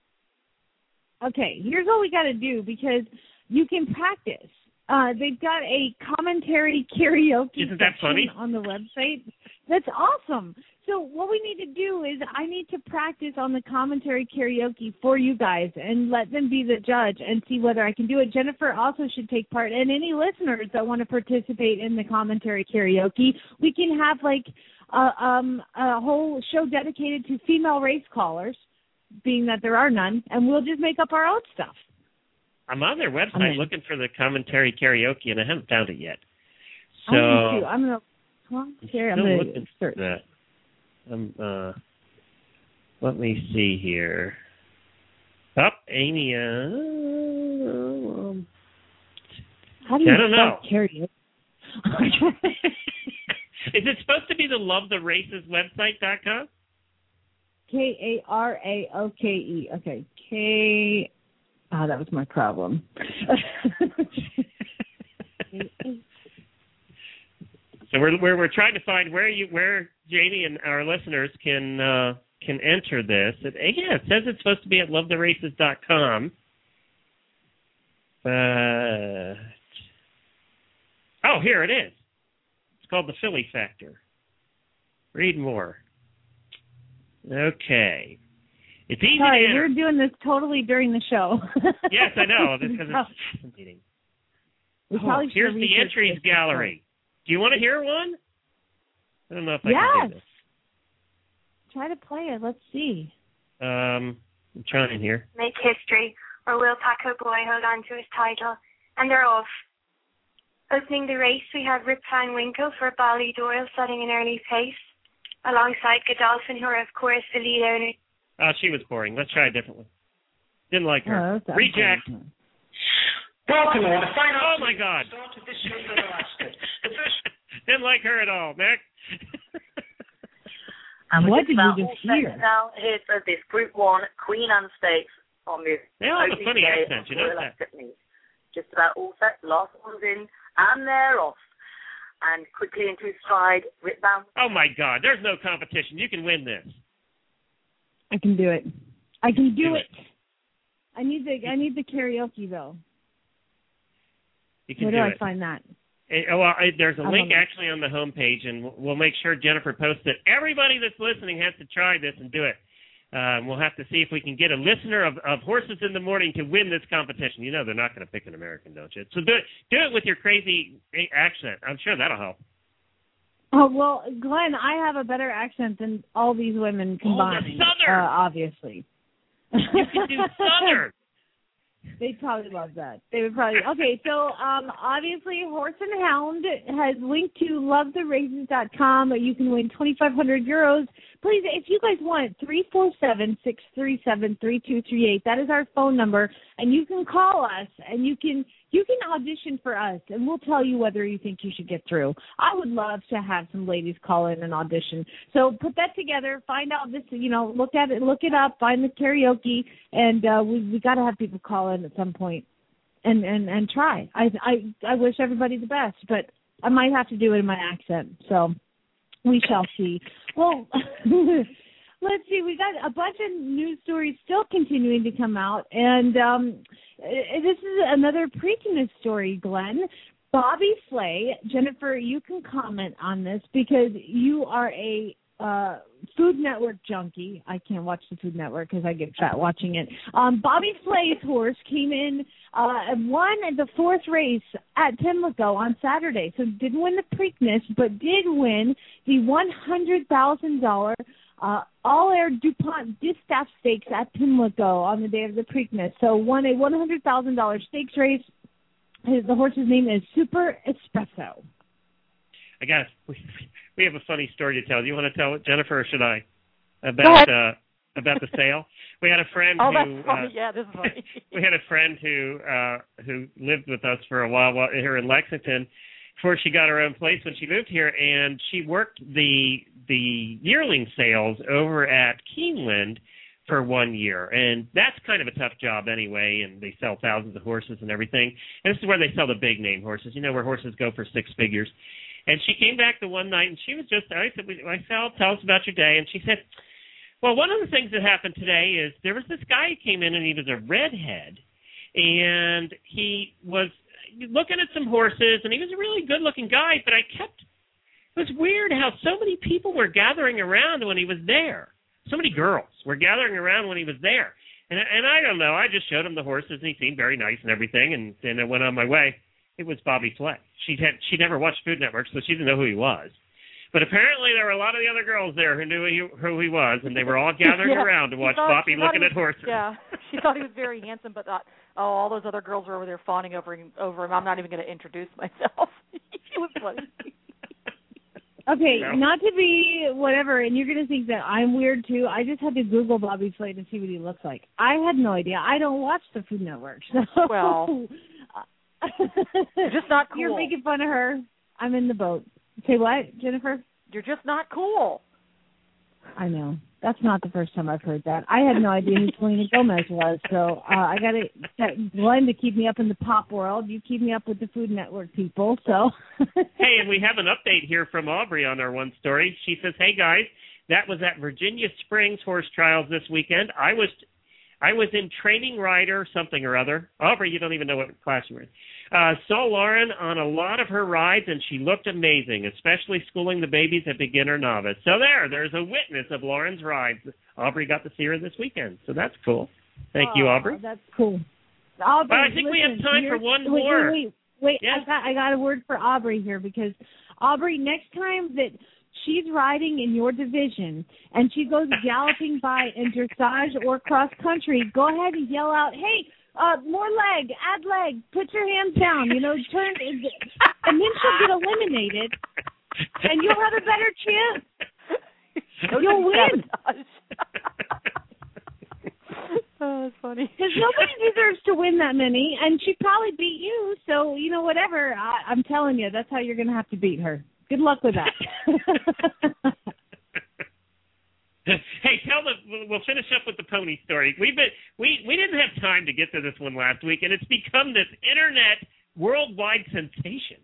Okay, here's what we got to do because you can practice. Uh, they've got a commentary karaoke Isn't that section funny? on the website. That's awesome. So what we need to do is I need to practice on the commentary karaoke for you guys and let them be the judge and see whether I can do it. Jennifer also should take part, and any listeners that want to participate in the commentary karaoke, we can have like a, um, a whole show dedicated to female race callers, being that there are none, and we'll just make up our own stuff. I'm on their website I'm looking for the commentary karaoke, and I haven't found it yet. So I'm going to. I'm going to. Commentary. I'm still going looking to search. for that. Um, uh, let me see here. Up, oh, Amy. Uh, um, How do you I don't know. spell karaoke? Is it supposed to be the Love the Races website dot com? K A R A O K E. Okay. K. Oh, that was my problem. So we're, we're we're trying to find where you where Janie and our listeners can uh, can enter this. It, yeah, it says it's supposed to be at love the races dot com. Uh, oh, here it is. It's called the Philly Factor. Read more. Okay. It's easy Sorry, to enter. you're doing this totally during the show. Yes, I know. This because it's meeting. We Oh, probably should here's the research entries this gallery. Do you want to hear one? I don't know if I Yes. can do this. Try to play it. Let's see. Um, I'm trying here. Make history, or will Paco Boy hold on to his title? And they're off. Opening the race, we have Rip Van Winkle for Bally Doyle setting an early pace, alongside Godolphin, who are, of course, the lead owner. Oh, she was boring. Let's try it differently. Didn't like her. Oh, that's Reject. Baltimore, the final. Oh, my God. Start of this year's Alaska. The first. Didn't like her at all. Next. And what did about you all just set hear? Now here for this Group One Queen Anne Stakes on the They all have a O T funny K accent, you know Royal that. Ascot Meet. Just about all set. Last one's in, and they're off. And quickly into his stride, Rip Van. Oh, my God. There's no competition. You can win this. I can do it. I can do, Do it. I need the I need the karaoke though. You can Where do do it. I find that? Eh, well, eh, there's a I'm link on- actually on the homepage, and we'll- we'll make sure Jennifer posts it. Everybody that's listening has to try this and do it. Um, we'll have to see if we can get a listener of, of Horses in the Morning to win this competition. You know they're not going to pick an American, don't you? So do it, do it with your crazy eh, accent. I'm sure that'll help. Oh well, Glenn, I have a better accent than all these women combined. Oh, Southern. Uh, obviously. You can do Southern. They'd probably love that. They would probably. Okay, so um, obviously, Horse and Hound has linked to love the races dot com. You can win twenty-five hundred euros. Please, if you guys want, three four seven, six three seven, three two three eight. That is our phone number, and you can call us, and you can you can audition for us, and we'll tell you whether you think you should get through. I would love to have some ladies call in and audition. So put that together, find out this, you know, look at it, look it up, find the karaoke, and uh, we we got to have people call in at some point and and and try. I I I wish everybody the best, but I might have to do it in my accent. So we shall see. Well, let's see. We got a bunch of news stories still continuing to come out, and um, this is another Preakness story, Glenn. Bobby Flay, Jennifer, you can comment on this because you are a uh, Food Network junkie. I can't watch the Food Network because I get fat watching it. Um, Bobby Flay's horse came in uh, and won the fourth race at Pimlico on Saturday. So didn't win the Preakness, but did win the one hundred thousand dollars uh, All-Air DuPont Distaff Stakes at Pimlico on the day of the Preakness. So won a one hundred thousand dollars stakes race. His, the horse's name is Super Espresso. I got we, we have a funny story to tell. Do you want to tell it, Jennifer, or should I? About uh, about the sale. We had a friend Oh, who that's funny. uh, Yeah, this is funny. we had a friend who uh, who lived with us for a while, while here in Lexington before she got her own place when she moved here, and she worked the the yearling sales over at Keeneland for one year, and that's kind of a tough job anyway, and they sell thousands of horses and everything, and this is where they sell the big name horses, you know, where horses go for six figures. And she came back the one night, and she was just, I said, I said, tell us about your day, and she said, well, one of the things that happened today is there was this guy who came in, and he was a redhead, and he was looking at some horses, and he was a really good-looking guy, but I kept, it was weird how so many people were gathering around when he was there. So many girls were gathering around when he was there. And and I don't know, I just showed him the horses, and he seemed very nice and everything, and then I went on my way. It was Bobby Flay. She had she never watched Food Network, so she didn't know who he was. But apparently there were a lot of the other girls there who knew he, who he was, and they were all gathering Yeah, around to she watch thought- Bobby she thought looking he at was- horses. Yeah, she thought he was very handsome, but thought, oh, all those other girls are over there fawning over him. Over him. I'm not even going to introduce myself. It was funny. Okay, No. not to be whatever, and you're going to think that I'm weird too. I just had to Google Bobby Flay to see what he looks like. I had no idea. I don't watch the Food Network. So. Well, you're just not cool. You're making fun of her. I'm in the boat. Say what, Jennifer? You're just not cool. I know. That's not the first time I've heard that. I had no idea who Selena Gomez was, so uh, I got to get Glenn to keep me up in the pop world. You keep me up with the Food Network people, so. Hey, and we have an update here from Aubrey on our one story. She says, hey, guys, that was at Virginia Springs Horse Trials this weekend. I was I was in training rider something or other. Aubrey, you don't even know what class you were in. Uh, saw Lauren on a lot of her rides, and she looked amazing, especially schooling the babies at beginner novice. So there, there's a witness of Lauren's rides. Aubrey got to see her this weekend, so that's cool. Thank oh, you, Aubrey. That's cool. Aubrey, but I think listen, we have time for one wait, more. Wait, wait, wait. Yes? I got I got a word for Aubrey here, because Aubrey, next time that she's riding in your division and she goes galloping by in dressage or cross country, go ahead and yell out, "Hey, uh, more leg, add leg, put your hands down, you know, turn," and then she'll get eliminated, and you'll have a better chance. You'll win. Oh, that's funny. Because nobody deserves to win that many, and she probably beat you. So, you know, whatever. I, I'm telling you, that's how you're going to have to beat her. Good luck with that. Hey, tell the. We'll finish up with the pony story. We've been we we didn't have time to get to this one last week, and it's become this internet worldwide sensation.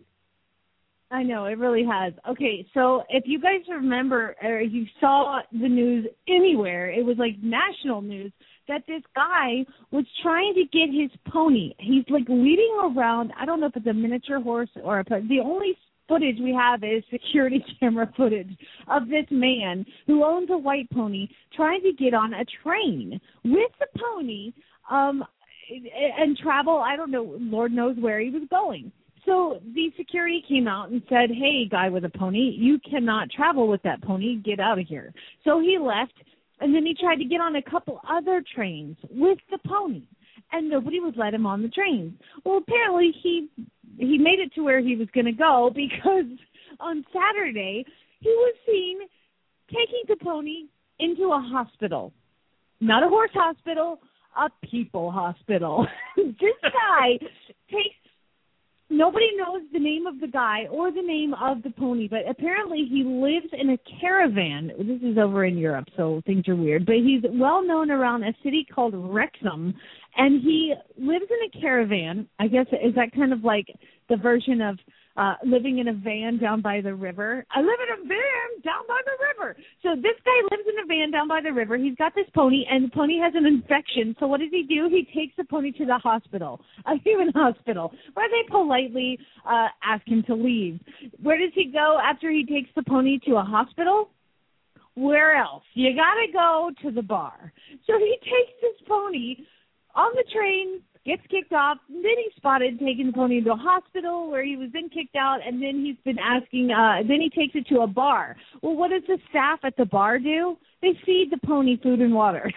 I know, it really has. Okay, so if you guys remember, or you saw the news anywhere, it was like national news, that this guy was trying to get his pony. He's like leading around, I don't know if it's a miniature horse or a, the only footage we have is security camera footage of this man who owns a white pony trying to get on a train with the pony um, and travel, I don't know, Lord knows where he was going. So the security came out and said, "Hey, guy with a pony, you cannot travel with that pony. Get out of here." So he left, and then he tried to get on a couple other trains with the pony, and nobody would let him on the trains. Well, apparently he he made it to where he was going to go, because on Saturday he was seen taking the pony into a hospital. Not a horse hospital, a people hospital. This guy takes... Nobody knows the name of the guy or the name of the pony, but apparently he lives in a caravan. This is over in Europe, so things are weird. But he's well known around a city called Wrexham, and he lives in a caravan. I guess, is that kind of like the version of uh, living in a van down by the river? I live in a van down by the river. So this guy lives in a van down by the river. He's got this pony, and the pony has an infection. So what does he do? He takes the pony to the hospital, a human hospital, where they politely uh, ask him to leave. Where does he go after he takes the pony to a hospital? Where else? You got to go to the bar. So he takes this pony on the train, gets kicked off, and then he's spotted taking the pony to a hospital where he was then kicked out, and then he's been asking, uh, then he takes it to a bar. Well, what does the staff at the bar do? They feed the pony food and water.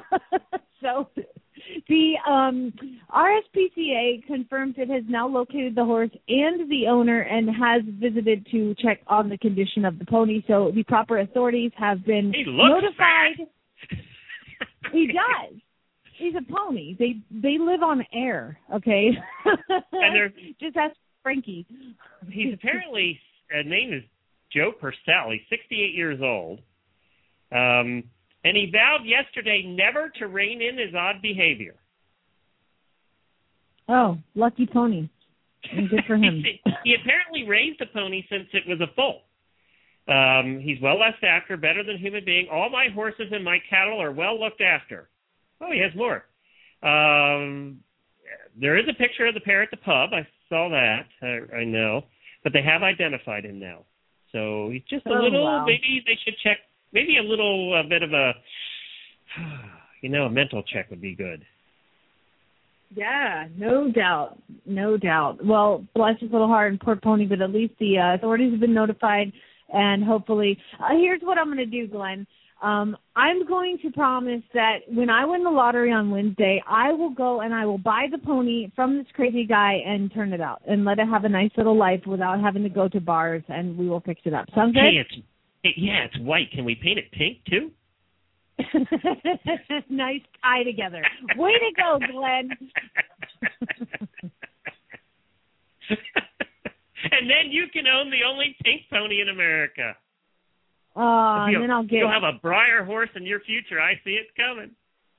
So the um, R S P C A confirms it has now located the horse and the owner and has visited to check on the condition of the pony. So the proper authorities have been he looks notified. Fat. He does. He's a pony. They they live on air, okay? And they're just ask Frankie. He's apparently, his name is Joe Purcell. He's sixty-eight years old. Um, and he vowed yesterday never to rein in his odd behavior. Oh, lucky pony. And good for him. he, he apparently raised the pony since it was a foal. Um, he's well looked after, better than human being. All my horses and my cattle are well looked after. Oh, he has more. Um, there is a picture of the pair at the pub. I saw that. I, I know. But they have identified him now. So he's just a oh, little, wow. maybe they should check, maybe a little uh, bit of a, you know, a mental check would be good. Yeah, no doubt. No doubt. Well, bless his little heart and poor pony, but at least the uh, authorities have been notified, and hopefully, uh, here's what I'm going to do, Glenn. Um, I'm going to promise that when I win the lottery on Wednesday, I will go and I will buy the pony from this crazy guy and turn it out and let it have a nice little life without having to go to bars, and we will fix it up. Sound good? Hey, it's, it, yeah, it's white. Can we paint it pink, too? Nice tie together. Way to go, Glenn. And then you can own the only pink pony in America. Oh, uh, and then I'll get... You'll have a Breyer horse in your future. I see it coming.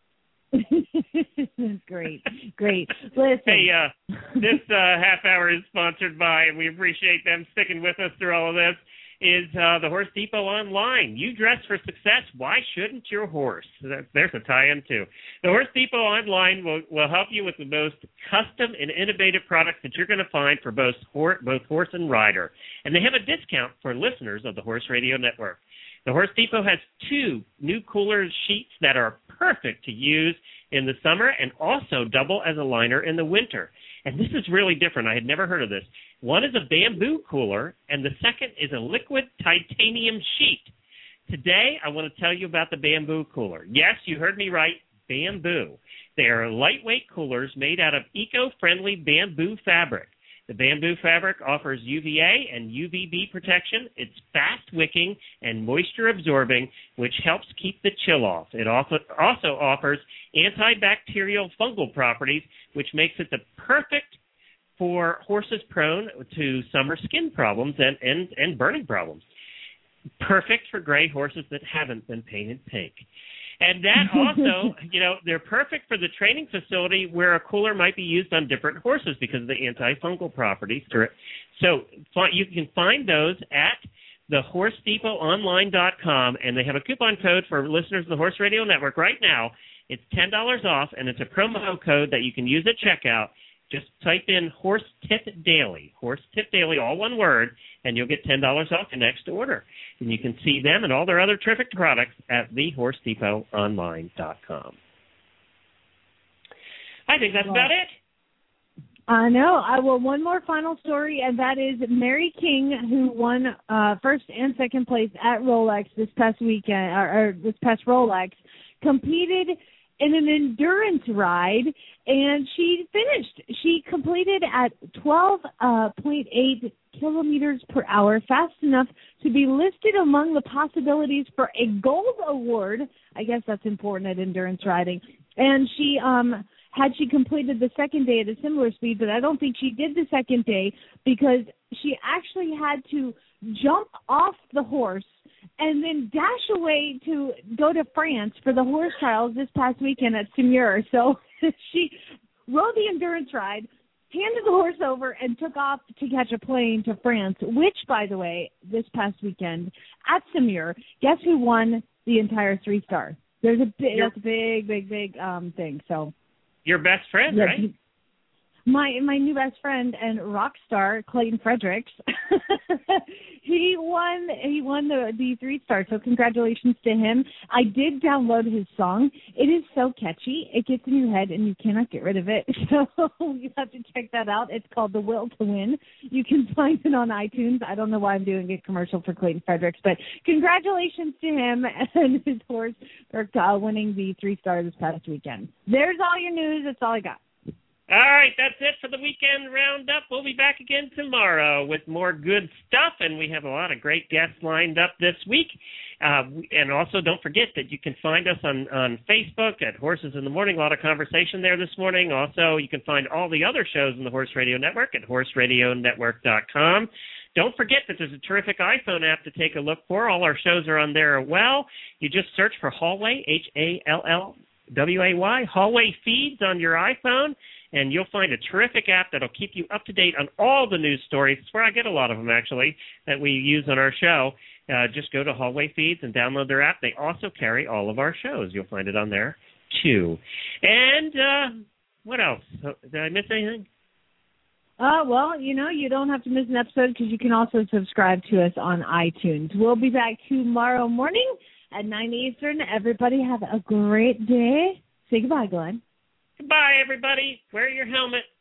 Great, great. Listen. Hey, uh, this uh, half hour is sponsored by, and we appreciate them sticking with us through all of this. is uh, the Horse Depot Online. You dress for success. Why shouldn't your horse? There's a tie-in, too. The Horse Depot Online will, will help you with the most custom and innovative products that you're going to find for both, both horse and rider. And they have a discount for listeners of the Horse Radio Network. The Horse Depot has two new cooler sheets that are perfect to use in the summer and also double as a liner in the winter. And this is really different. I had never heard of this. One is a bamboo cooler, and the second is a liquid titanium sheet. Today, I want to tell you about the bamboo cooler. Yes, you heard me right, bamboo. They are lightweight coolers made out of eco-friendly bamboo fabric. The bamboo fabric offers U V A and U V B protection. It's fast-wicking and moisture-absorbing, which helps keep the chill off. It also offers antibacterial fungal properties, which makes it the perfect for horses prone to summer skin problems and, and, and burning problems. Perfect for gray horses that haven't been painted pink. And that also, you know, they're perfect for the training facility where a cooler might be used on different horses because of the antifungal properties. So you can find those at the horse depot online dot com, and they have a coupon code for listeners of the Horse Radio Network right now. It's ten dollars off, and it's a promo code that you can use at checkout. Just type in Horse Tip Daily, Horse Tip Daily, all one word, and you'll get ten dollars off your next order. And you can see them and all their other terrific products at the horse depot online dot com. I think that's about it. I know. I will one more final story, and that is Mary King, who won uh, first and second place at Rolex this past weekend, or, or this past Rolex, competed in an endurance ride, and she finished. She completed at twelve point eight kilometers per hour, fast enough to be listed among the possibilities for a gold award. I guess that's important at endurance riding. And she, um, had she completed the second day at a similar speed, but I don't think she did the second day because she actually had to jump off the horse and then dash away to go to France for the horse trials this past weekend at Saumur. So she rode the endurance ride, handed the horse over, and took off to catch a plane to France, which, by the way, this past weekend at Saumur, guess who won the entire three-star? There's a big, that's a big, big, big um, thing. So your best friend, yeah, right? My my new best friend and rock star Clayton Fredericks, he won he won the the three star. So congratulations to him. I did download his song. It is so catchy. It gets in your head and you cannot get rid of it. So you have to check that out. It's called The Will to Win. You can find it on iTunes. I don't know why I'm doing a commercial for Clayton Fredericks, but congratulations to him and his horse for uh, winning the three star this past weekend. There's all your news. That's all I got. All right, that's it for the weekend roundup. We'll be back again tomorrow with more good stuff, and we have a lot of great guests lined up this week. Uh, and also, don't forget that you can find us on, on Facebook at Horses in the Morning. A lot of conversation there this morning. Also, you can find all the other shows in the Horse Radio Network at horse radio network dot com. Don't forget that there's a terrific iPhone app to take a look for. All our shows are on there as well. You just search for Hallway, H A L L W A Y, Hallway Feeds on your iPhone, and you'll find a terrific app that'll keep you up to date on all the news stories. It's where I get a lot of them, actually, that we use on our show. Uh, just go to Hallway Feeds and download their app. They also carry all of our shows. You'll find it on there, too. And uh, what else? Did I miss anything? Uh, well, you know, you don't have to miss an episode because you can also subscribe to us on iTunes. We'll be back tomorrow morning at nine Eastern. Everybody have a great day. Say goodbye, Glenn. Goodbye, everybody. Wear your helmet.